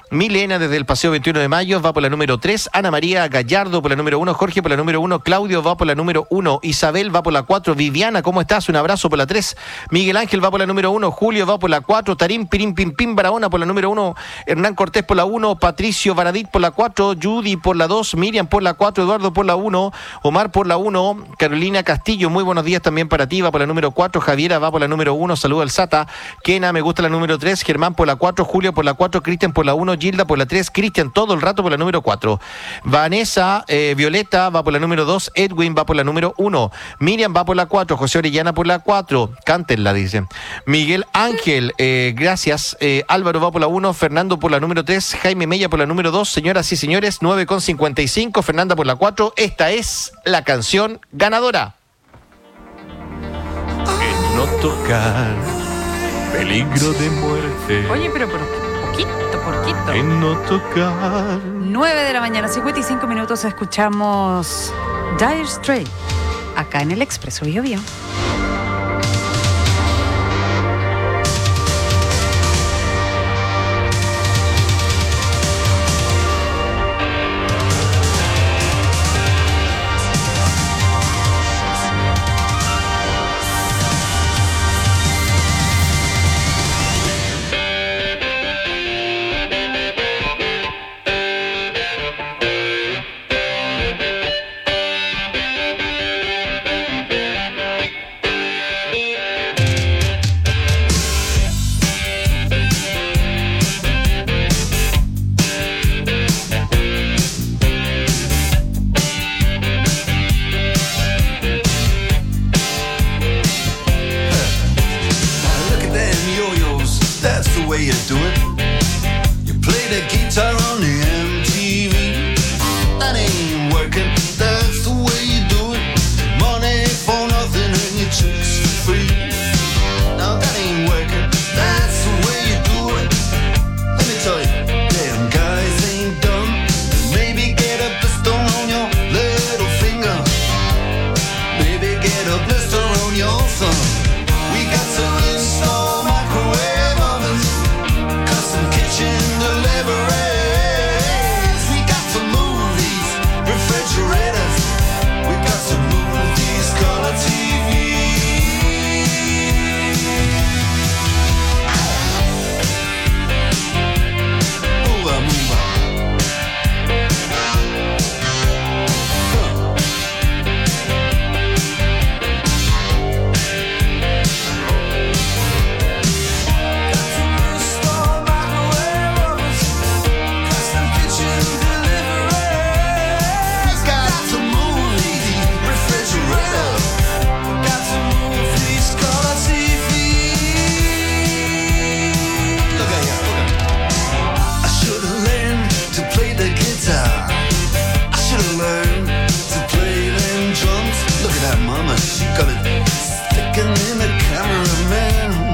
Milena desde el Paseo veintiuno de Mayo va por la número tres. Ana María Gallardo por la número uno. Jorge por la número uno. Claudio va por la número uno. Isabel va por la cuatro. Viviana, ¿cómo estás? Un abrazo por la tres. Miguel Ángel va por la número uno. Julio va por la cuatro. Tarín Pirín Pim Pim Barahona por la número uno. Hernán Cortés por la uno. Patricio Baradit por la cuatro. Judy por la dos. Miriam por la cuatro. Eduardo por la uno. Omar por la uno. Carolina Castillo, muy buenos días también para ti. Va por la número cuatro. Javiera va por la número uno. Saludo al Sata. Kena, me gusta la número tres. Germán por la cuatro. Julio por la cuatro. Cristian por la uno. Gilda por la tres. Cristian todo el rato por la número cuatro. Vanessa eh, Violeta va por la número dos. Edwin va por la número uno. Miriam va por la cuatro. José Orellana por la cuatro. Cántenla, dice. Miguel Ángel, eh, gracias. Eh, Álvaro va por la uno. Fernando por la número tres. Jaime Mella por la número dos. Señoras y señores, nueve con cincuenta y cinco. Fernanda por la cuatro. Esta es la canción ganadora. En no tocar, peligro de muerte. Oye, pero por poquito, poquito. En no tocar. nueve de la mañana, cincuenta y cinco minutos, escuchamos Dire Straits acá en el Expreso Bio Bio. Got it sticking in the cameraman.